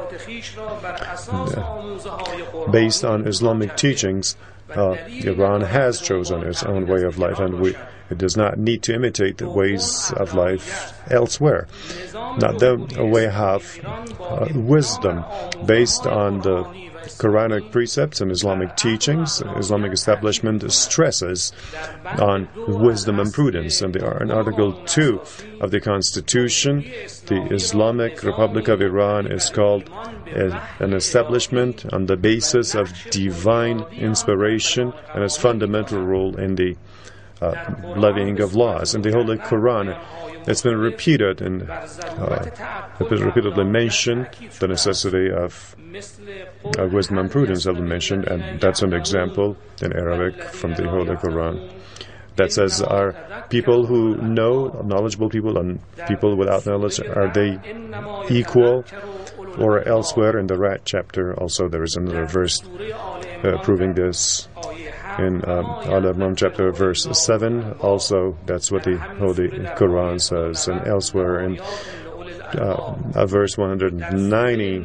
Uh, based on Islamic teachings, uh, Iran has chosen its own way of life, and we it does not need to imitate the ways of life elsewhere. Now, though we have uh, wisdom based on the Quranic precepts and Islamic teachings. Islamic establishment stresses on wisdom and prudence. And in Article two of the Constitution, the Islamic Republic of Iran is called a, an establishment on the basis of divine inspiration and its fundamental role in the uh, levying of laws. In the Holy Quran, it's been repeated and uh, it's been repeatedly mentioned the necessity of uh, wisdom and prudence have been mentioned, and that's an example in Arabic from the Holy Quran that says, are people who know, knowledgeable people, and people without knowledge, are they equal? Or elsewhere in the Rat chapter also there is another verse uh, proving this. In um, Al-Imran chapter verse seven, also that's what the Holy Quran says, and elsewhere in uh, verse one hundred ninety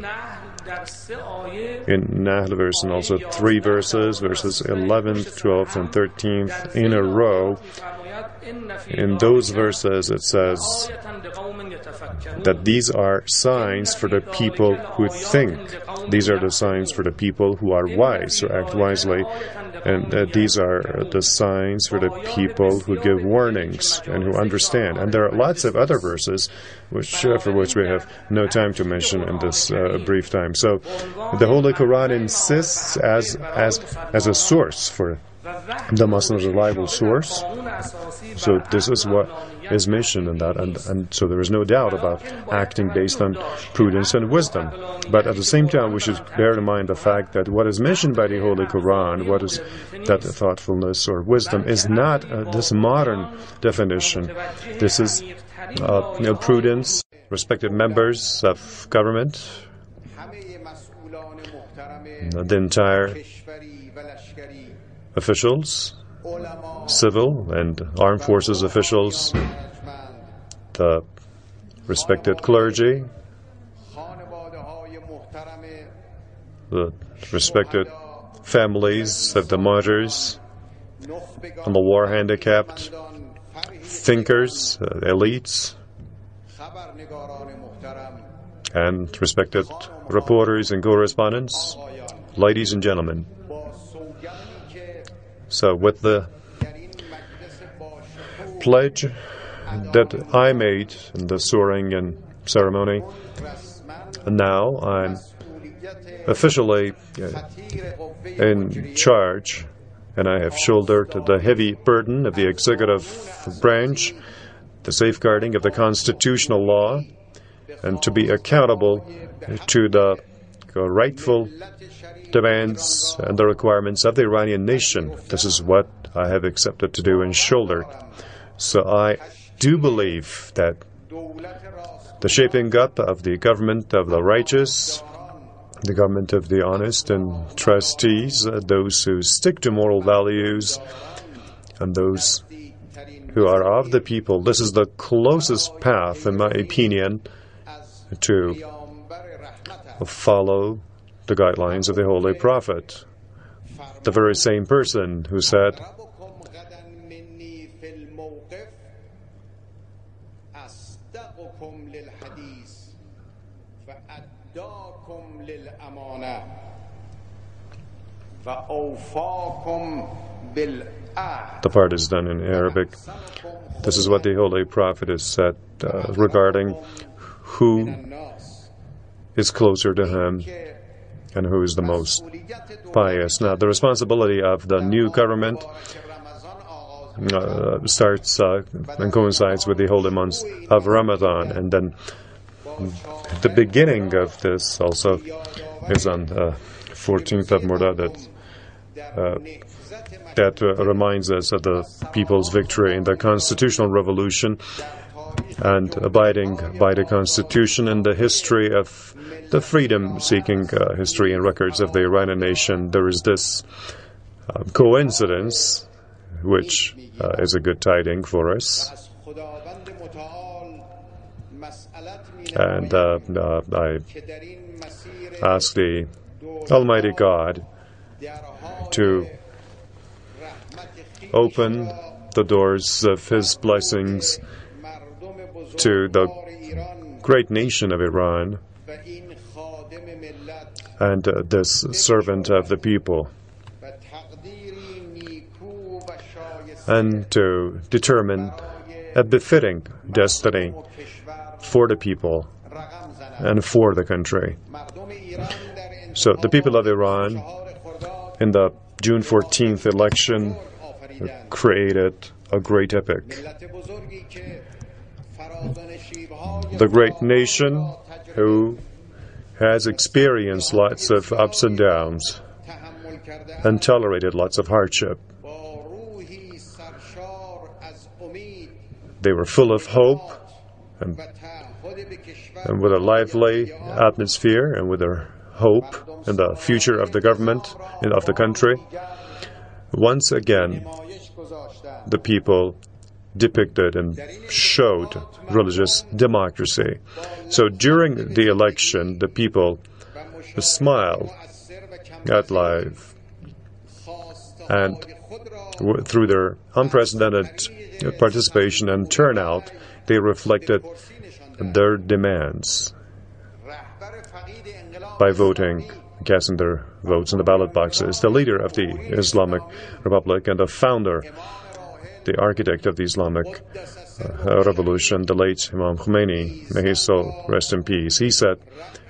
in Nahl verse, and also three verses, verses eleventh, twelfth, and thirteenth in a row. In those verses it says that these are signs for the people who think. These are the signs for the people who are wise, who act wisely. And uh, these are the signs for the people who give warnings and who understand. And there are lots of other verses which, uh, for which we have no time to mention in this uh, brief time. So the Holy Quran insists as, as, as a source for the Muslims, a reliable source. So this is what is mentioned in that, and, and so there is no doubt about acting based on prudence and wisdom. But at the same time, we should bear in mind the fact that what is mentioned by the Holy Quran, what is that thoughtfulness or wisdom, is not uh, this modern definition. This is uh, you know, prudence, respected members of government, the entire officials, civil and armed forces officials, the respected clergy, the respected families of the martyrs, and the war handicapped, thinkers, uh, elites, and respected reporters and correspondents, ladies and gentlemen. So with the pledge that I made in the swearing in ceremony, and now I'm officially in charge, and I have shouldered the heavy burden of the executive branch, the safeguarding of the constitutional law, and to be accountable to the rightful demands and the requirements of the Iranian nation. This is what I have accepted to do and shouldered. So I do believe that the shaping up of the government of the righteous, the government of the honest and trustees, uh, those who stick to moral values, and those who are of the people, this is the closest path, in my opinion, to follow the guidelines of the Holy Prophet, the very same person who said, the part is done in Arabic. This is what the Holy Prophet has said uh, regarding who is closer to him and who is the most pious. Now, the responsibility of the new government uh, starts uh, and coincides with the holy months of Ramadan, and then the beginning of this also is on the fourteenth of Murdad, that, uh, that uh, reminds us of the people's victory in the constitutional revolution and abiding by the Constitution and the history of the freedom-seeking uh, history and records of the Iranian nation. There is this uh, coincidence, which uh, is a good tiding for us. And uh, uh, I ask the Almighty God to open the doors of His blessings to the great nation of Iran and uh, this servant of the people, and to determine a befitting destiny for the people and for the country. So the people of Iran in the June fourteenth election created a great epic. The great nation who has experienced lots of ups and downs and tolerated lots of hardship. They were full of hope and, and with a lively atmosphere and with a hope in the future of the government and of the country. Once again, the people depicted and showed religious democracy. So during the election, the people smiled at life, and w- through their unprecedented participation and turnout, they reflected their demands by voting, casting their votes in the ballot boxes. The leader of the Islamic Republic and the founder, the architect of the Islamic uh, revolution, the late Imam Khomeini, may his soul rest in peace, he said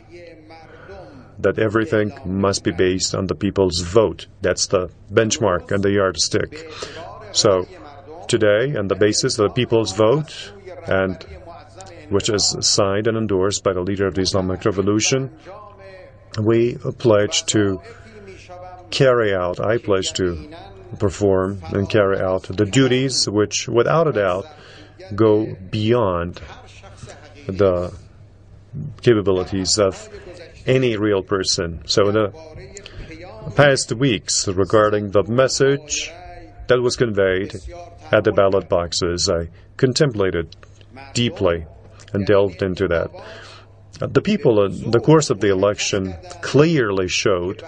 that everything must be based on the people's vote. That's the benchmark and the yardstick. So today on the basis of the people's vote, and which is signed and endorsed by the leader of the Islamic Revolution, we pledge to carry out, I pledge to perform and carry out the duties which, without a doubt, go beyond the capabilities of any real person. So in the past weeks, regarding the message that was conveyed at the ballot boxes, I contemplated deeply and delved into that. The people in the course of the election clearly showed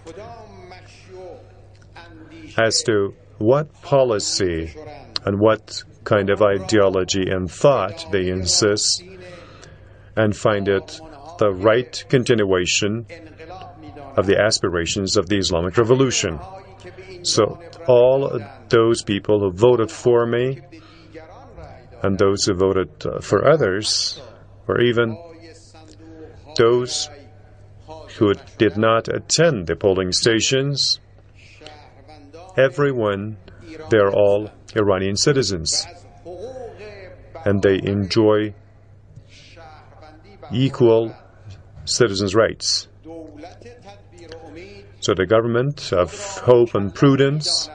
as to what policy and what kind of ideology and thought they insist, and find it the right continuation of the aspirations of the Islamic Revolution. So all those people who voted for me and those who voted uh, for others, or even those who did not attend the polling stations, everyone, they're all Iranian citizens, and they enjoy equal citizens' rights. So the government of hope and prudence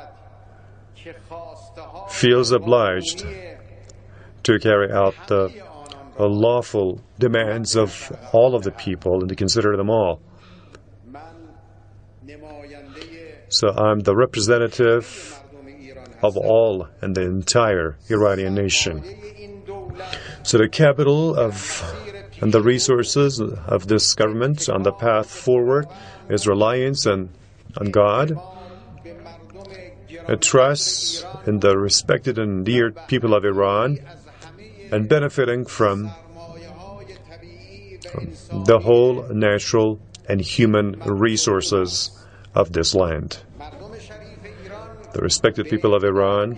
feels obliged to carry out the uh, lawful demands of all of the people and to consider them all. So I'm the representative of all and the entire Iranian nation. So the capital of and the resources of this government on the path forward is reliance on, on God, a trust in the respected and endeared people of Iran, and benefiting from, from the whole natural and human resources of this land. The respected people of Iran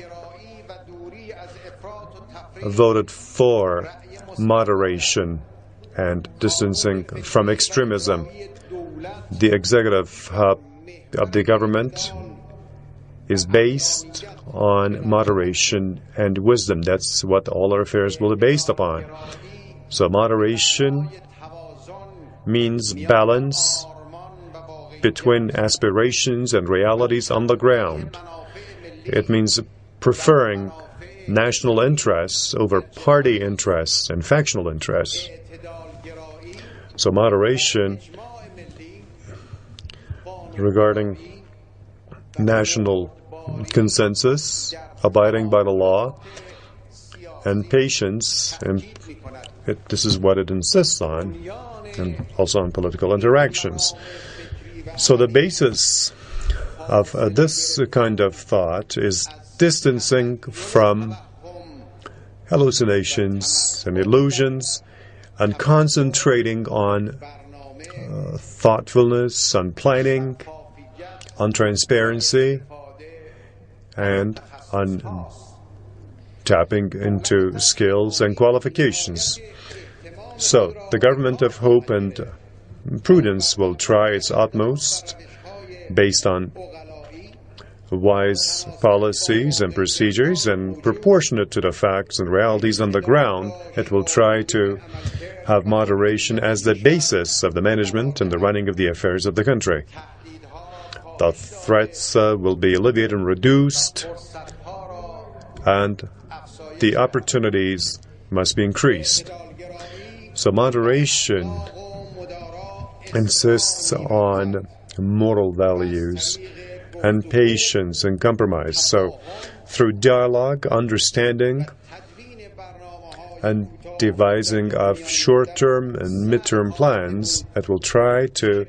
voted for moderation and distancing from extremism. The executive hub of the government is based on moderation and wisdom. That's what all our affairs will be based upon. So moderation means balance between aspirations and realities on the ground. It means preferring national interests over party interests and factional interests. So moderation regarding national consensus, abiding by the law, and patience, and it, this is what it insists on, and also on political interactions. So the basis of uh, this kind of thought is distancing from hallucinations and illusions and concentrating on uh, thoughtfulness, on planning, on transparency, and on tapping into skills and qualifications. So the government of hope and prudence will try its utmost based on wise policies and procedures and proportionate to the facts and realities on the ground. It will try to have moderation as the basis of the management and the running of the affairs of the country. The threats uh, will be alleviated and reduced, and the opportunities must be increased. So moderation insists on moral values and patience and compromise. So through dialogue, understanding, and devising of short-term and mid-term plans that will try to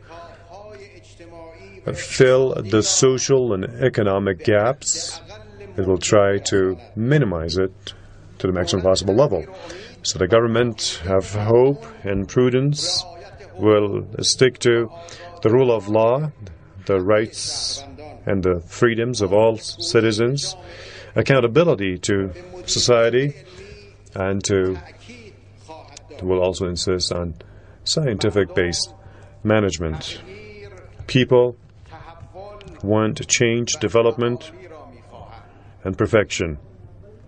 fill the social and economic gaps, it will try to minimize it to the maximum possible level. So the government of hope and prudence will stick to the rule of law, the rights and the freedoms of all citizens, accountability to society, and to will also insist on scientific-based management. People want change, development, and perfection.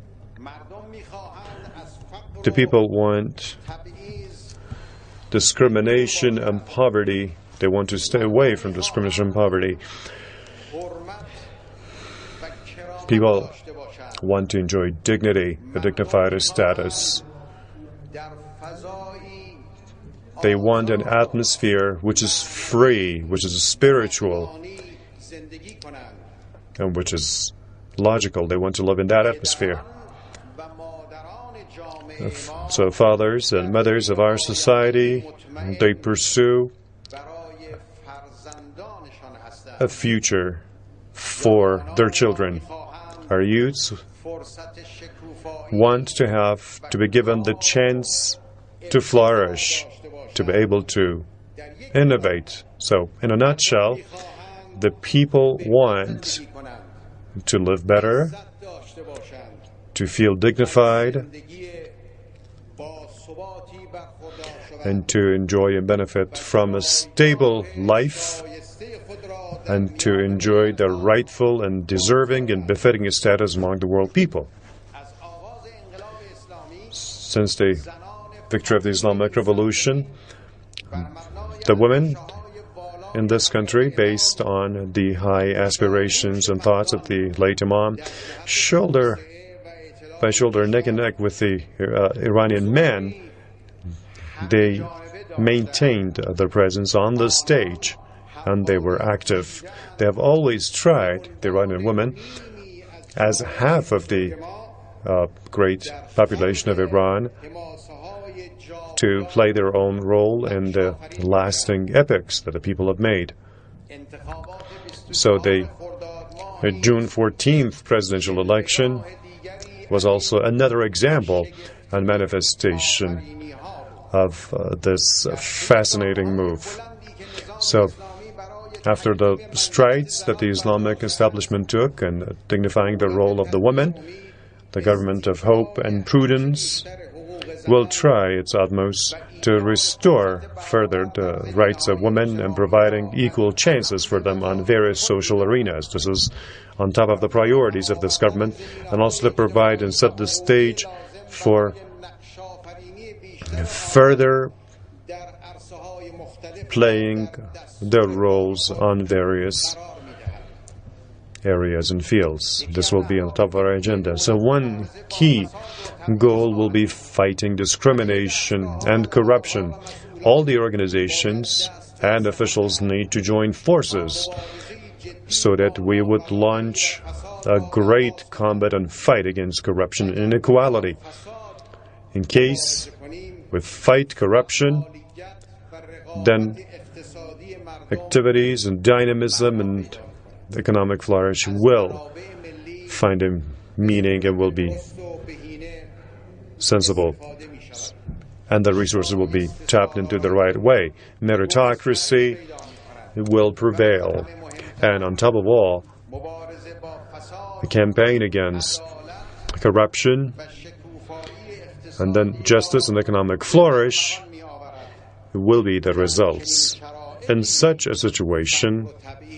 the people want discrimination and poverty. They want to stay away from discrimination and poverty. People want to enjoy dignity, a dignified status. They want an atmosphere which is free, which is spiritual, and which is logical. They want to live in that atmosphere. So fathers and mothers of our society, they pursue a future for their children. Our youths want to have, to be given the chance to flourish, to be able to innovate. So, in a nutshell, the people want to live better, to feel dignified, and to enjoy and benefit from a stable life, and to enjoy their rightful and deserving and befitting status among the world people. Since the victory of the Islamic Revolution, the women in this country, based on the high aspirations and thoughts of the late Imam, shoulder by shoulder, neck and neck with the uh, Iranian men, they maintained their presence on the stage, and they were active. They have always tried, the Iranian women, as half of the uh, great population of Iran, to play their own role in the lasting epics that the people have made. So the uh, June fourteenth presidential election was also another example and manifestation of uh, this fascinating move. So after the strides that the Islamic establishment took in uh, dignifying the role of the women, the government of hope and prudence will try its utmost to restore further the rights of women and providing equal chances for them on various social arenas. This is on top of the priorities of this government, and also to provide and set the stage for further playing their roles on various areas and fields. This will be on top of our agenda. So one key goal will be fighting discrimination and corruption. All the organizations and officials need to join forces so that we would launch a great combat and fight against corruption and inequality. In case we fight corruption, then activities and dynamism and economic flourish will find a meaning and will be sensible, and the resources will be tapped into the right way. Meritocracy will prevail, and on top of all, the campaign against corruption and then justice and economic flourish will be the results. In such a situation,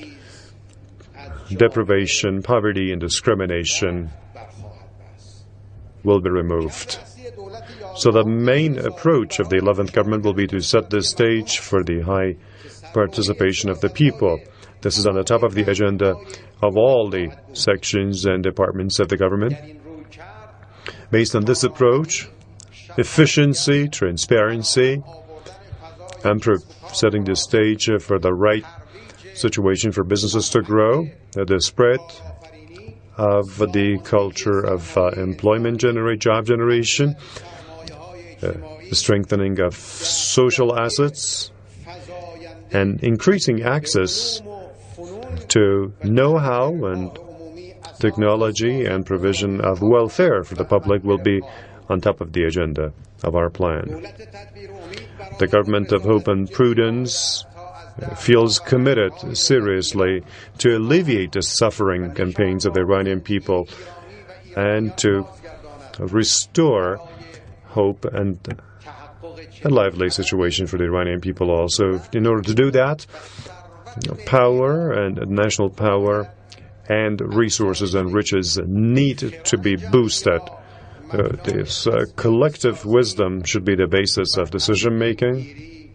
deprivation, poverty, and discrimination will be removed. So the main approach of the eleventh government will be to set the stage for the high participation of the people. This is on the top of the agenda of all the sections and departments of the government. Based on this approach, efficiency, transparency, and setting the stage for the right situation for businesses to grow, the spread of the culture of uh, employment generate job generation, uh, the strengthening of social assets, and increasing access to know-how and technology and provision of welfare for the public will be on top of the agenda of our plan. The government of hope and prudence feels committed seriously to alleviate the suffering and pains of the Iranian people and to restore hope and a lively situation for the Iranian people also. In order to do that, power and national power and resources and riches need to be boosted. uh, this uh, collective wisdom should be the basis of decision-making,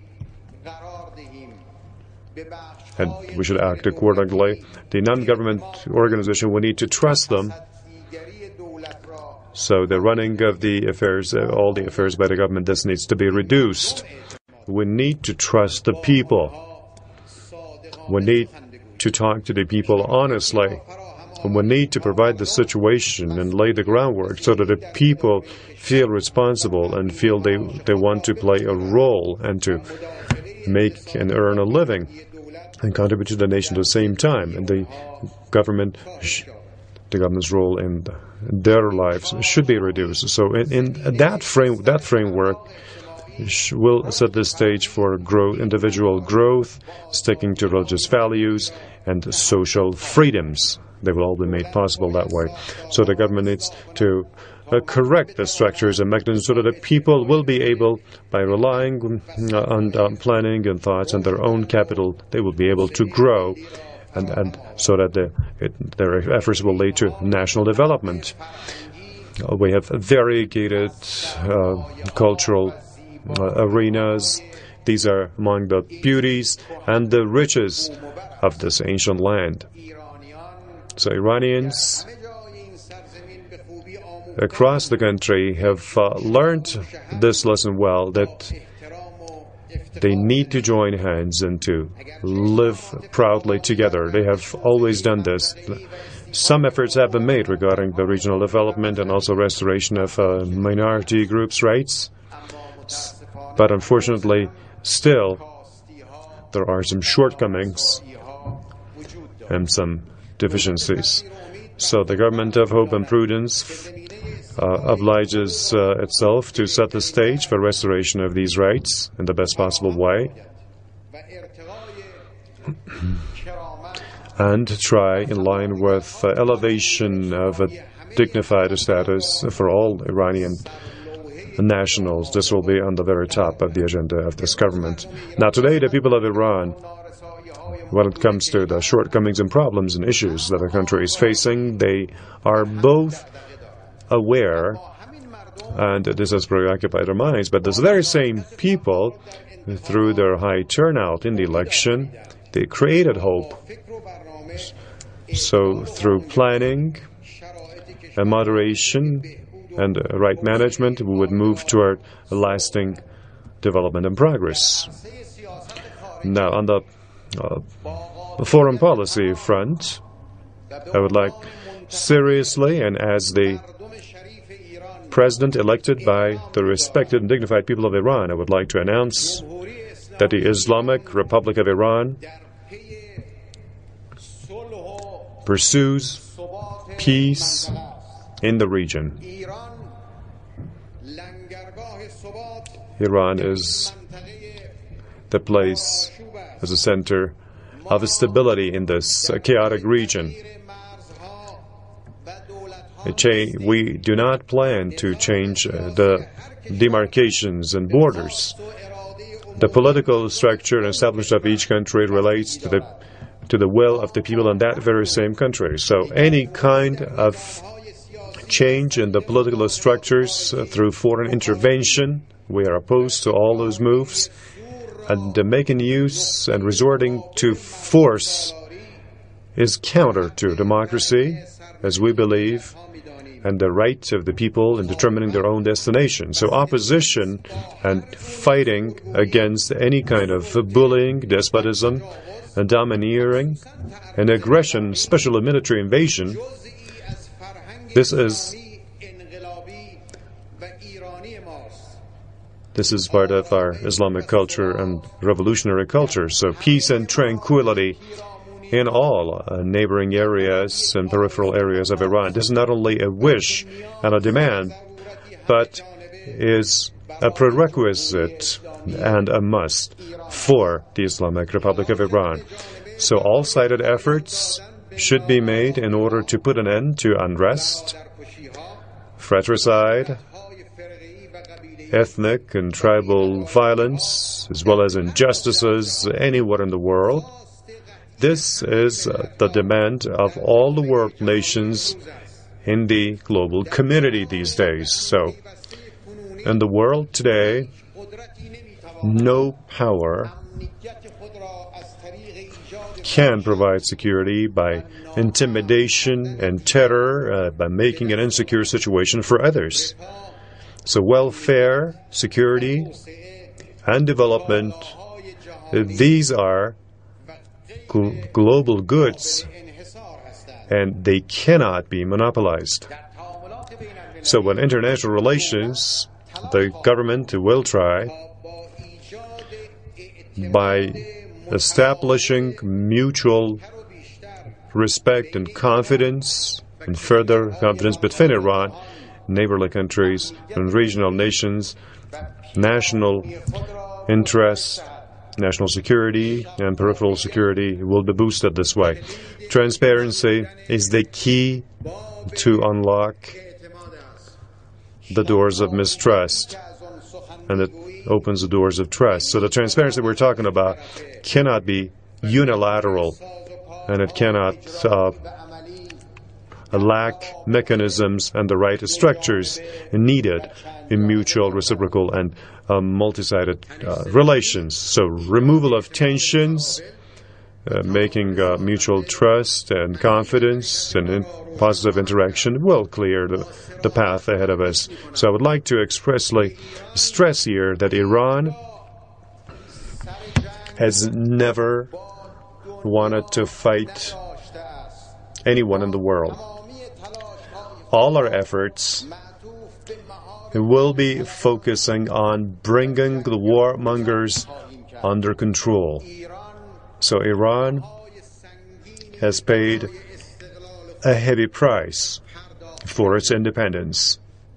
and we should act accordingly. The non-government organization, we need to trust them. So the running of the affairs, uh, all the affairs by the government, this needs to be reduced. We need to trust the people. We need to talk to the people honestly. And we need to provide the situation and lay the groundwork so that the people feel responsible and feel they, they want to play a role and to make and earn a living and contribute to the nation at the same time. And the government, the government's role in their lives should be reduced. So in, in that frame, that framework will set the stage for growth, individual growth, sticking to religious values and social freedoms. They will all be made possible that way. So the government needs to uh, correct the structures and mechanisms so that the people will be able, by relying uh, on uh, planning and thoughts and their own capital, they will be able to grow, and, and so that the, it, their efforts will lead to national development. Uh, we have variegated uh, cultural uh, arenas. These are among the beauties and the riches of this ancient land. So Iranians across the country have uh, learned this lesson well, that they need to join hands and to live proudly together. They have always done this. Some efforts have been made regarding the regional development and also restoration of uh, minority groups' rights. But unfortunately, still, there are some shortcomings and some deficiencies. So the government of hope and prudence uh, obliges uh, itself to set the stage for restoration of these rights in the best possible way and try, in line with uh, elevation of a dignified status for all Iranian nationals. This will be on the very top of the agenda of this government. Now today, the people of Iran, when it comes to the shortcomings and problems and issues that the country is facing, they are both aware, and this has preoccupied their minds, but those very same people, through their high turnout in the election, they created hope. So through planning and moderation and right management, we would move toward a lasting development and progress. Now, on the uh, foreign policy front, I would like seriously, and as the president elected by the respected and dignified people of Iran, I would like to announce that the Islamic Republic of Iran pursues peace in the region. Iran is the place as a center of stability in this chaotic region. We do not plan to change the demarcations and borders. The political structure and establishment of each country relates to the to the will of the people in that very same country. So any kind of change in the political structures uh, through foreign intervention, we are opposed to all those moves. And uh, making use and resorting to force is counter to democracy, as we believe, and the right of the people in determining their own destination. So opposition and fighting against any kind of bullying, despotism, and domineering, and aggression, especially military invasion, this is this is part of our Islamic culture and revolutionary culture. So peace and tranquility in all uh, neighboring areas and peripheral areas of Iran. This is not only a wish and a demand, but is a prerequisite and a must for the Islamic Republic of Iran. So all-sided efforts should be made in order to put an end to unrest, fratricide, ethnic and tribal violence, as well as injustices anywhere in the world. This is the demand of all the world nations in the global community these days. So, in the world today, no power can provide security by intimidation and terror, uh, by making an insecure situation for others. So welfare, security, and development, these are gl- global goods, and they cannot be monopolized. So when international relations, the government will try by establishing mutual respect and confidence, and further confidence between Iran, neighborly countries, and regional nations, national interests, national security, and peripheral security will be boosted this way. Transparency is the key to unlock the doors of mistrust, and it opens the doors of trust. So the transparency we're talking about cannot be unilateral, and it cannot uh, lack mechanisms and the right structures needed in mutual, reciprocal, and um, multi-sided uh, relations. So removal of tensions, uh, making uh, mutual trust and confidence and in positive interaction will clear the, the path ahead of us. So I would like to expressly stress here that Iran has never wanted to fight anyone in the world. All our efforts will be focusing on bringing the warmongers under control. So Iran has paid a heavy price for its independence.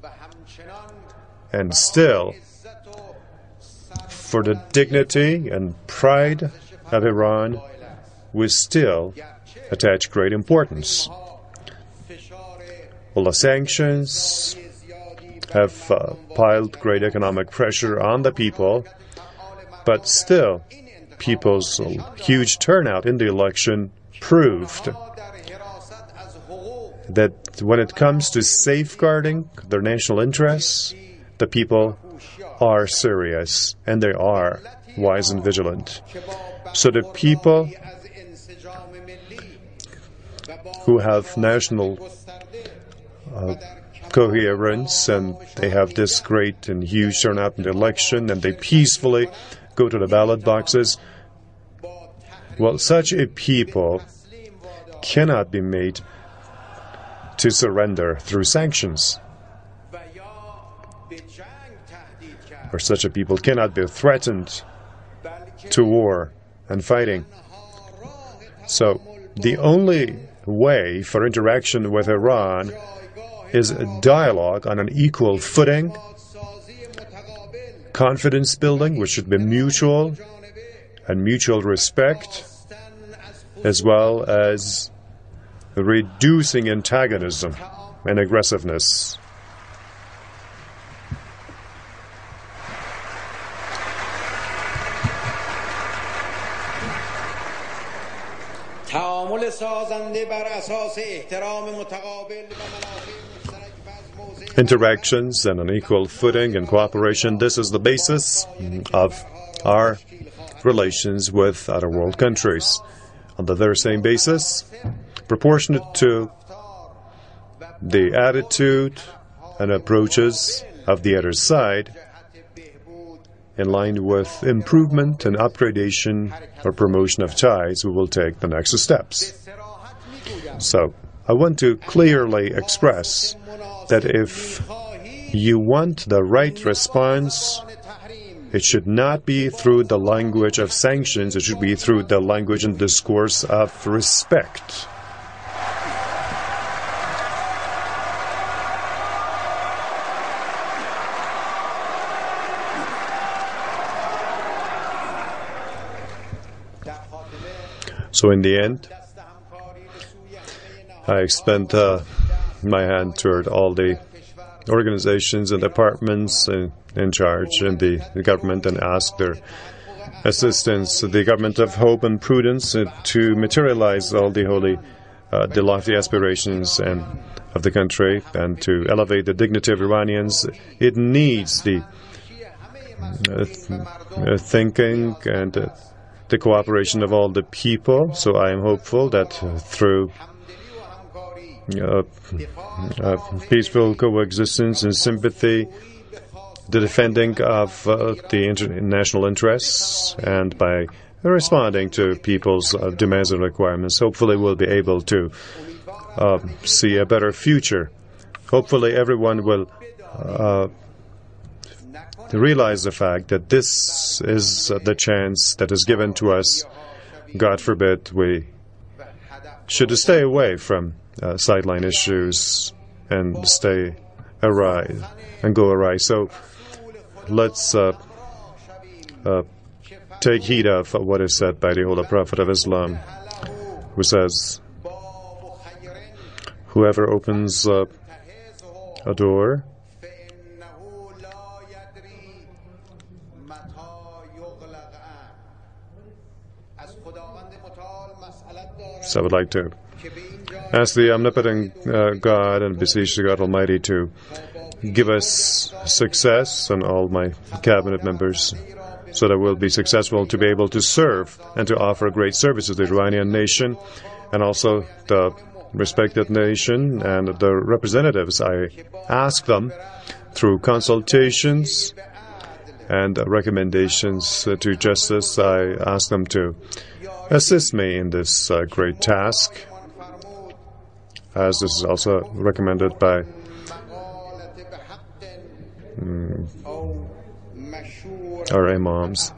And still, for the dignity and pride of Iran, we still attach great importance. Well, the sanctions have uh, piled great economic pressure on the people, but still, people's huge turnout in the election proved that when it comes to safeguarding their national interests, the people are serious, and they are wise and vigilant. So the people who have national uh, coherence, and they have this great and huge turnout in the election, and they peacefully go to the ballot boxes, well, such a people cannot be made to surrender through sanctions. Or such a people cannot be threatened to war and fighting. So the only way for interaction with Iran is a dialogue on an equal footing, confidence building, which should be mutual, and mutual respect, as well as reducing antagonism and aggressiveness. Interactions and an equal footing and cooperation, this is the basis of our relations with other world countries. On the very same basis, proportionate to the attitude and approaches of the other side, in line with improvement and upgradation or promotion of ties, we will take the next steps. So, I want to clearly express that if you want the right response, it should not be through the language of sanctions, it should be through the language and discourse of respect. So in the end, I extend uh, my hand toward all the organizations and departments in, in charge in the, the government and ask their assistance, the government of hope and prudence, uh, to materialize all the holy, uh, the lofty aspirations and of the country and to elevate the dignity of Iranians, it needs the uh, th- uh, thinking and uh, the cooperation of all the people. So I am hopeful that uh, through uh, uh, peaceful coexistence and sympathy, the defending of uh, the international interests, and by responding to people's uh, demands and requirements, hopefully we'll be able to uh, see a better future. Hopefully everyone will uh, realize the fact that this is uh, the chance that is given to us. God forbid we should stay away from uh, sideline issues and stay awry and go awry. So let's uh, uh, take heed of what is said by the Holy Prophet of Islam, who says, whoever opens uh, a door so I would like to ask the omnipotent uh, God and beseech the God Almighty to give us success and all my cabinet members, so that we'll be successful to be able to serve and to offer great service to the Iranian nation and also the respected nation and the representatives. I ask them through consultations and recommendations to justice, I ask them to assist me in this uh, great task, as this is also recommended by um, our imams.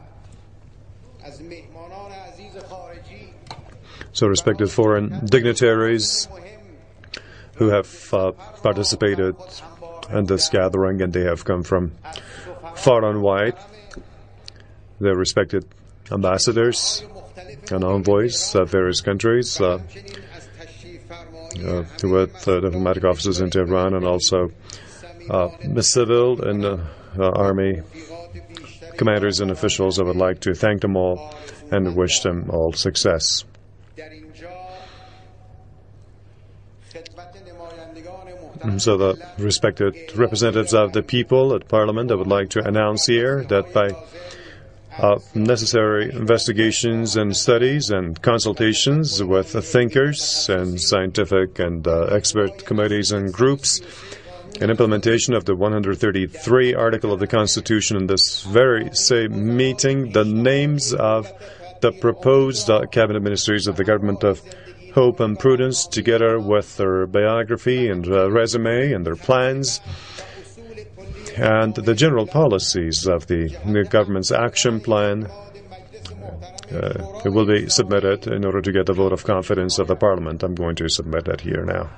So respected foreign dignitaries who have uh, participated in this gathering, and they have come from far and wide, the respected ambassadors and envoys of various countries, uh, uh, with uh, diplomatic offices in Tehran, and also uh, the civil and uh, uh, army commanders and officials. I would like to thank them all and wish them all success. So the respected representatives of the people at Parliament, I would like to announce here that by uh, necessary investigations and studies and consultations with uh, thinkers and scientific and uh, expert committees and groups, and implementation of the one hundred thirty-three article of the Constitution in this very same meeting, the names of the proposed uh, cabinet ministries of the government of Hope and Prudence, together with their biography and uh, resume and their plans, and the general policies of the new government's action plan, uh, it will be submitted in order to get the vote of confidence of the Parliament. I'm going to submit that here now.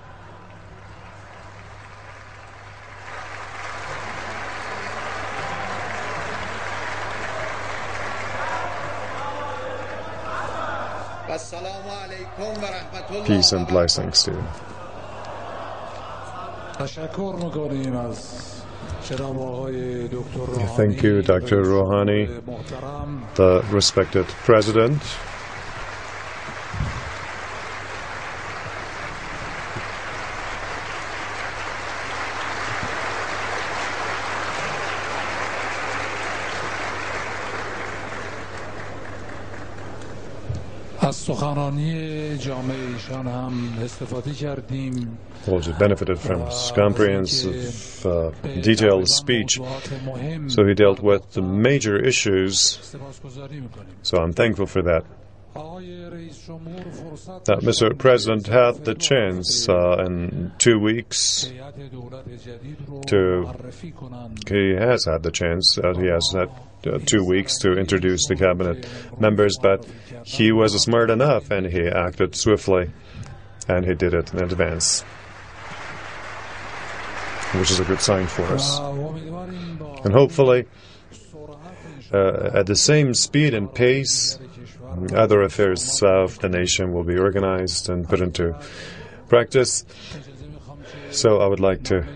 Peace and blessings to you. Thank you, Doctor Rouhani, the respected President. Also benefited from his comprehensive, uh, detailed speech. So he dealt with the major issues. So I'm thankful for that. That Mister President had the chance uh, in two weeks to, he has had the chance, uh, he has had uh, two weeks to introduce the cabinet members, but he was smart enough and he acted swiftly and he did it in advance, which is a good sign for us. And hopefully, uh, at the same speed and pace, other affairs of the nation will be organized and put into practice. So I would like to,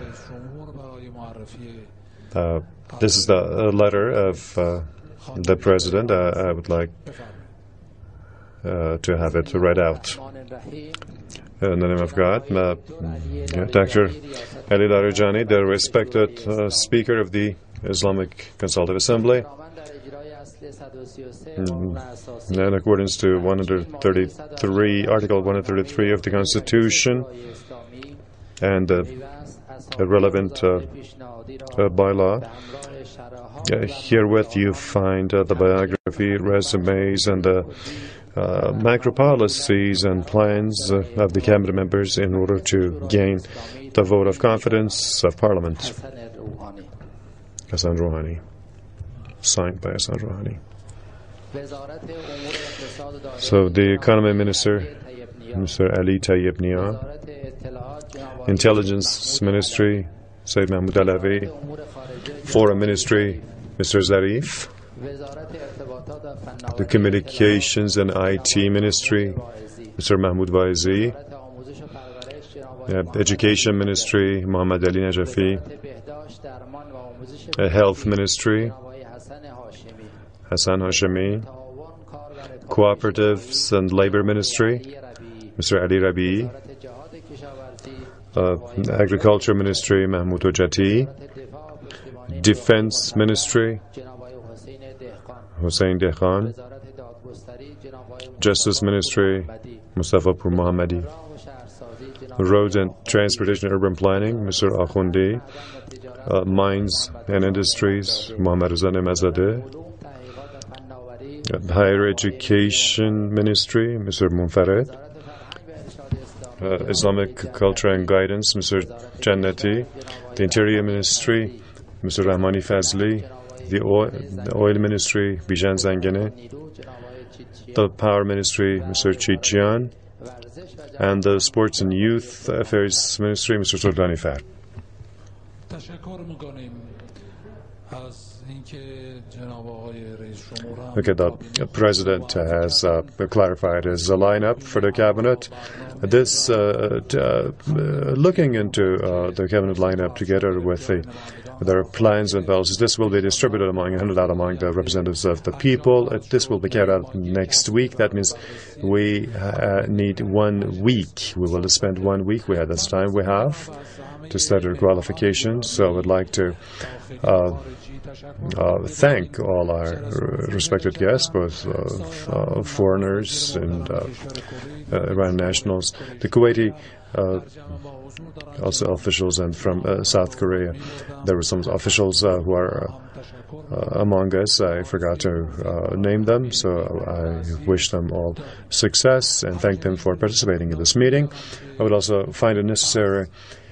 uh, this is the uh, letter of uh, the President. Uh, I would like uh, to have it read out. In the name of God, uh, Doctor Ali Larijani, the respected uh, Speaker of the Islamic Consultative Assembly, in accordance to one hundred thirty-three, Article one hundred thirty-three of the Constitution, and uh, a relevant uh, uh, bylaw. Uh, herewith you find uh, the biography, resumes, and the uh, macro policies and plans uh, of the cabinet members in order to gain the vote of confidence of Parliament. Hassan Rouhani. Signed by Hassan Rouhani. So the Economy Minister, Mister Ali Tayyib Nia, Intelligence Ministry, Sayyid Mahmoud Alavi, Foreign Ministry, Mister Zarif, the Communications and I T Ministry, Mister Mahmoud Waizi, uh, Education Ministry, Muhammad Ali Najafi, uh, Health Ministry, Hassan Hashemi, Cooperatives and Labor Ministry, Mister Ali Rabi, uh, Agriculture Ministry, Mahmoud Ojati, Defense Ministry, Hussein Dekhan, Justice Ministry, Mustafa Pur Mohammadi, Roads and Transportation and Urban Planning, Mister Akhundi, uh, Mines and Industries, Muhammad Razan Mazadeh, Higher Education Ministry, Mister Munfared, uh, Islamic Culture and Guidance, Mister Jannati, the Interior Ministry, Mister Rahmani Fazli, the Oil, the Oil Ministry, Bijan Zangene, the Power Ministry, Mister Chichian, and the Sports and Youth Affairs Ministry, Mister Sordani Far. Okay, the President has uh, clarified his uh, lineup for the cabinet. This, uh, uh, looking into uh, the cabinet lineup together with the, their plans and policies, this will be distributed among, handed out among the representatives of the people. Uh, this will be carried out next week. That means we uh, need one week. We will spend one week. We have this time we have to study our qualifications. So I would like to uh, Uh, thank all our respected guests, both uh, uh, foreigners and uh, uh, Iranian nationals, the Kuwaiti uh, also officials, and from uh, South Korea. There were some officials uh, who are uh, among us. I forgot to uh, name them, so I wish them all success and thank them for participating in this meeting. I would also find it necessary.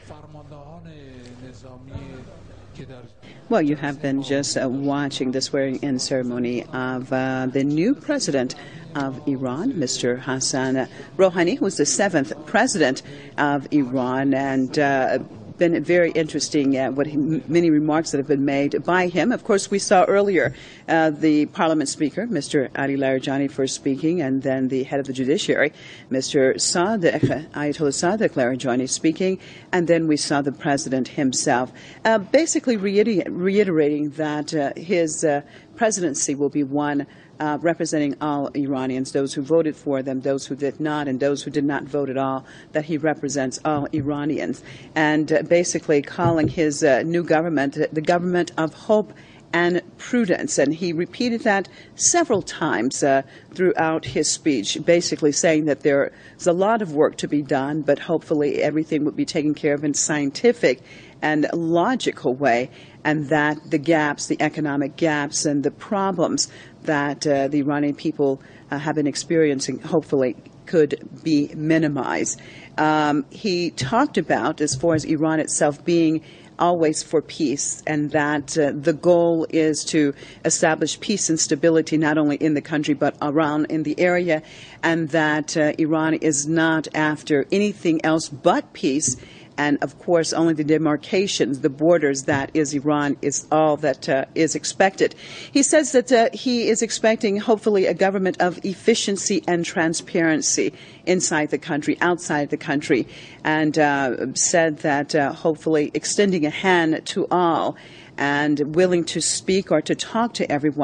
Well, you have been just uh, watching the swearing-in ceremony of uh, the new president of Iran, Mister Hassan Rouhani, who was the seventh president of Iran, and uh, been very interesting, uh, what he, many remarks that have been made by him. Of course, we saw earlier uh, the Parliament Speaker, Mister Ali Larijani, first speaking, and then the head of the Judiciary, Mister Sadek, Ayatollah Sadek Larijani, speaking, and then we saw the President himself, uh, basically reiter reiterating that uh, his uh, presidency will be one Uh, representing all Iranians, those who voted for them, those who did not, and those who did not vote at all, that he represents all Iranians. And uh, basically calling his uh, new government uh, the government of hope and prudence. And he repeated that several times uh, throughout his speech, basically saying that there's a lot of work to be done, but hopefully everything will be taken care of in a scientific and logical way, and that the gaps, the economic gaps and the problems that uh, the Iranian people uh, have been experiencing, hopefully could be minimized. Um, he talked about, as far as Iran itself, being always for peace, and that uh, the goal is to establish peace and stability not only in the country but around in the area, and that uh, Iran is not after anything else but peace. And, of course, only the demarcations, the borders, that is Iran, is all that uh, is expected. He says that uh, he is expecting, hopefully, a government of efficiency and transparency inside the country, outside the country, and uh, said that, uh, hopefully, extending a hand to all and willing to speak or to talk to everyone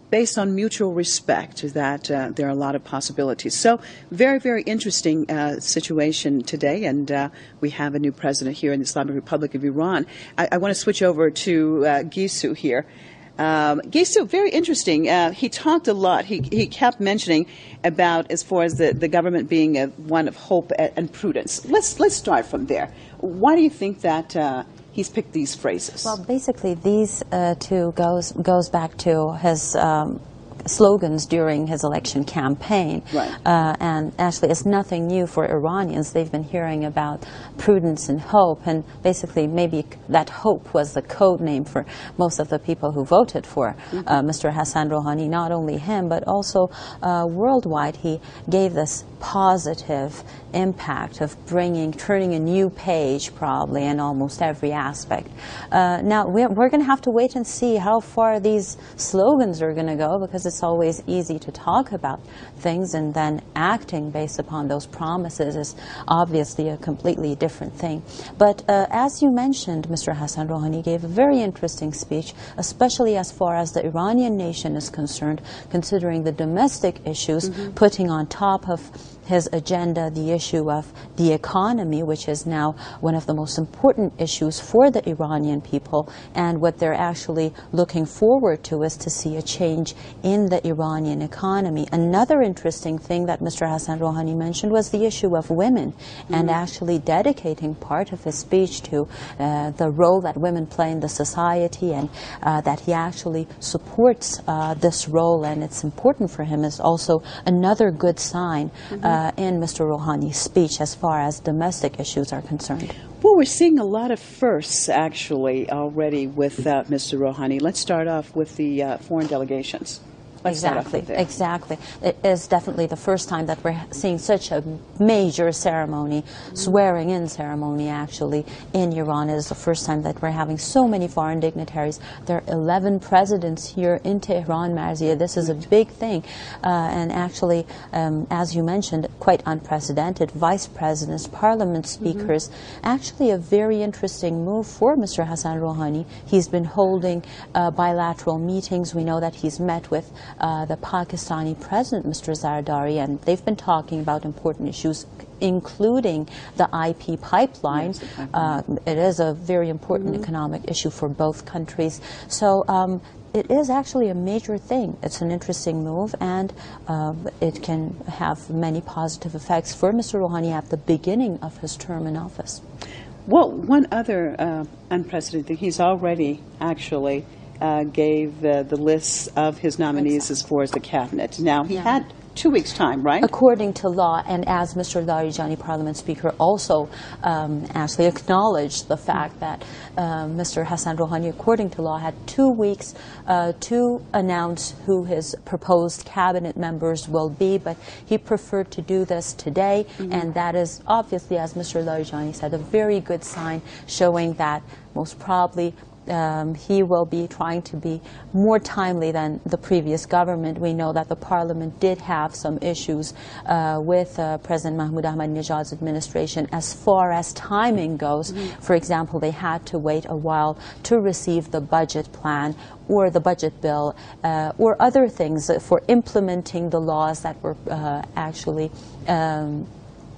based on mutual respect, that uh, there are a lot of possibilities. So very, very interesting uh, situation today, and uh, we have a new president here in the Islamic Republic of Iran. I, I want to switch over to uh, Gisu here. Um, Gisu, very interesting. Uh, he talked a lot. He, he kept mentioning about as far as the, the government being a, one of hope and, and prudence. Let's, let's start from there. Why do you think that uh, he's picked these phrases? Well, basically, these uh, two goes goes back to his um, slogans during his election campaign. Right. Uh, and actually, it's nothing new for Iranians. They've been hearing about prudence and hope, and basically, maybe that hope was the code name for most of the people who voted for mm-hmm. uh, Mister Hassan Rouhani. Not only him, but also uh, worldwide, he gave this positive impact of bringing, turning a new page probably in almost every aspect. Uh, now, we're, we're going to have to wait and see how far these slogans are going to go, because it's always easy to talk about things, and then acting based upon those promises is obviously a completely different thing. But uh, as you mentioned, Mister Hassan Rouhani gave a very interesting speech, especially as far as the Iranian nation is concerned, considering the domestic issues, mm-hmm. putting on top of his agenda the issue of the economy, which is now one of the most important issues for the Iranian people, and what they're actually looking forward to is to see a change in the Iranian economy. Another interesting thing that Mister Hassan Rouhani mentioned was the issue of women, mm-hmm. and actually dedicating part of his speech to uh, the role that women play in the society, and uh, that he actually supports uh, this role, and it's important for him, is also another good sign mm-hmm. uh, in Mister Rouhani's speech as far as domestic issues are concerned. Well, we're seeing a lot of firsts, actually, already with uh, Mister Rouhani. Let's start off with the uh, foreign delegations. Let's exactly, exactly. It is definitely the first time that we're seeing such a major ceremony, mm-hmm. swearing-in ceremony, actually, in Iran. It is the first time that we're having so many foreign dignitaries. There are eleven presidents here in Tehran, Marzia. This is a big thing. Uh, and actually, um, as you mentioned, quite unprecedented. Vice presidents, parliament speakers. Mm-hmm. Actually, a very interesting move for Mister Hassan Rouhani. He's been holding uh, bilateral meetings. We know that he's met with Uh, the Pakistani president, Mister Zardari, and they've been talking about important issues, including the I P pipeline. Yes, uh, it is a very important mm-hmm. economic issue for both countries. So um, it is actually a major thing. It's an interesting move, and uh, it can have many positive effects for Mister Rouhani at the beginning of his term in office. Well, one other uh, unprecedented thing, he's already actually Uh, gave uh, the lists of his nominees as far as the cabinet. Now, he yeah. had two weeks' time, right? According to law, and as Mister Larijani, Parliament Speaker, also um, actually acknowledged the fact that uh, Mister Hassan Rouhani, according to law, had two weeks uh, to announce who his proposed cabinet members will be, but he preferred to do this today, mm-hmm. and that is obviously, as Mister Larijani said, a very good sign, showing that most probably Um, he will be trying to be more timely than the previous government. We know that the parliament did have some issues uh, with uh, President Mahmoud Ahmadinejad's administration as far as timing goes. Mm-hmm. For example, they had to wait a while to receive the budget plan or the budget bill uh, or other things for implementing the laws that were uh, actually um,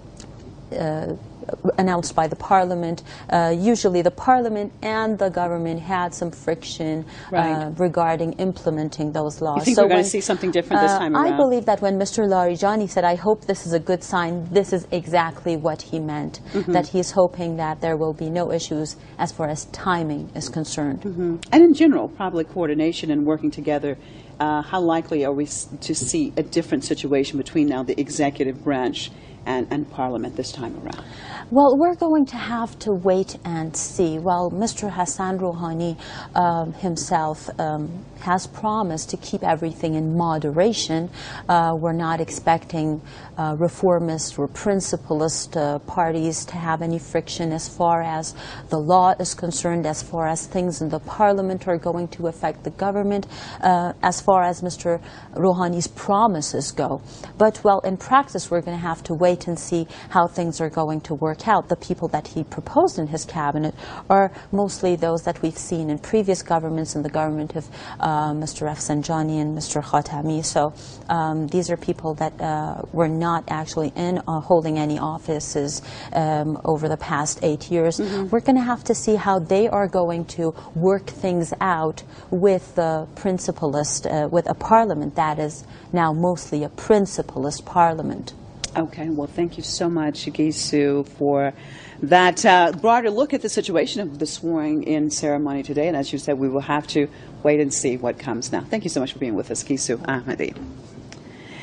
uh, announced by the parliament. Uh, usually the parliament and the government had some friction right. uh, regarding implementing those laws. You think so we're going when, to see something different this time uh, around? I believe that when Mister Larijani said, I hope this is a good sign, this is exactly what he meant, mm-hmm. that he's hoping that there will be no issues as far as timing is concerned. Mm-hmm. And in general, probably coordination and working together. Uh, how likely are we to see a different situation between now the executive branch and, and Parliament this time around? Well, we're going to have to wait and see. Well, Mister Hassan Rouhani um, himself um, has promised to keep everything in moderation. Uh, we're not expecting uh, reformist or principalist uh, parties to have any friction as far as the law is concerned, as far as things in the parliament are going to affect the government, uh, as far as Mister Rouhani's promises go. But, well, in practice, we're going to have to wait wait and see how things are going to work out. The people that he proposed in his cabinet are mostly those that we've seen in previous governments, in the government of uh, Mister Rafsanjani and Mister Khatami. So um, these are people that uh, were not actually in uh, holding any offices um, over the past eight years. Mm-hmm. We're going to have to see how they are going to work things out with the principalist, uh, with a parliament that is now mostly a principalist parliament. Okay, well, thank you so much, Gisu, for that uh, broader look at the situation of the swearing-in ceremony today. And as you said, we will have to wait and see what comes now. Thank you so much for being with us, Gisu Ahmadi.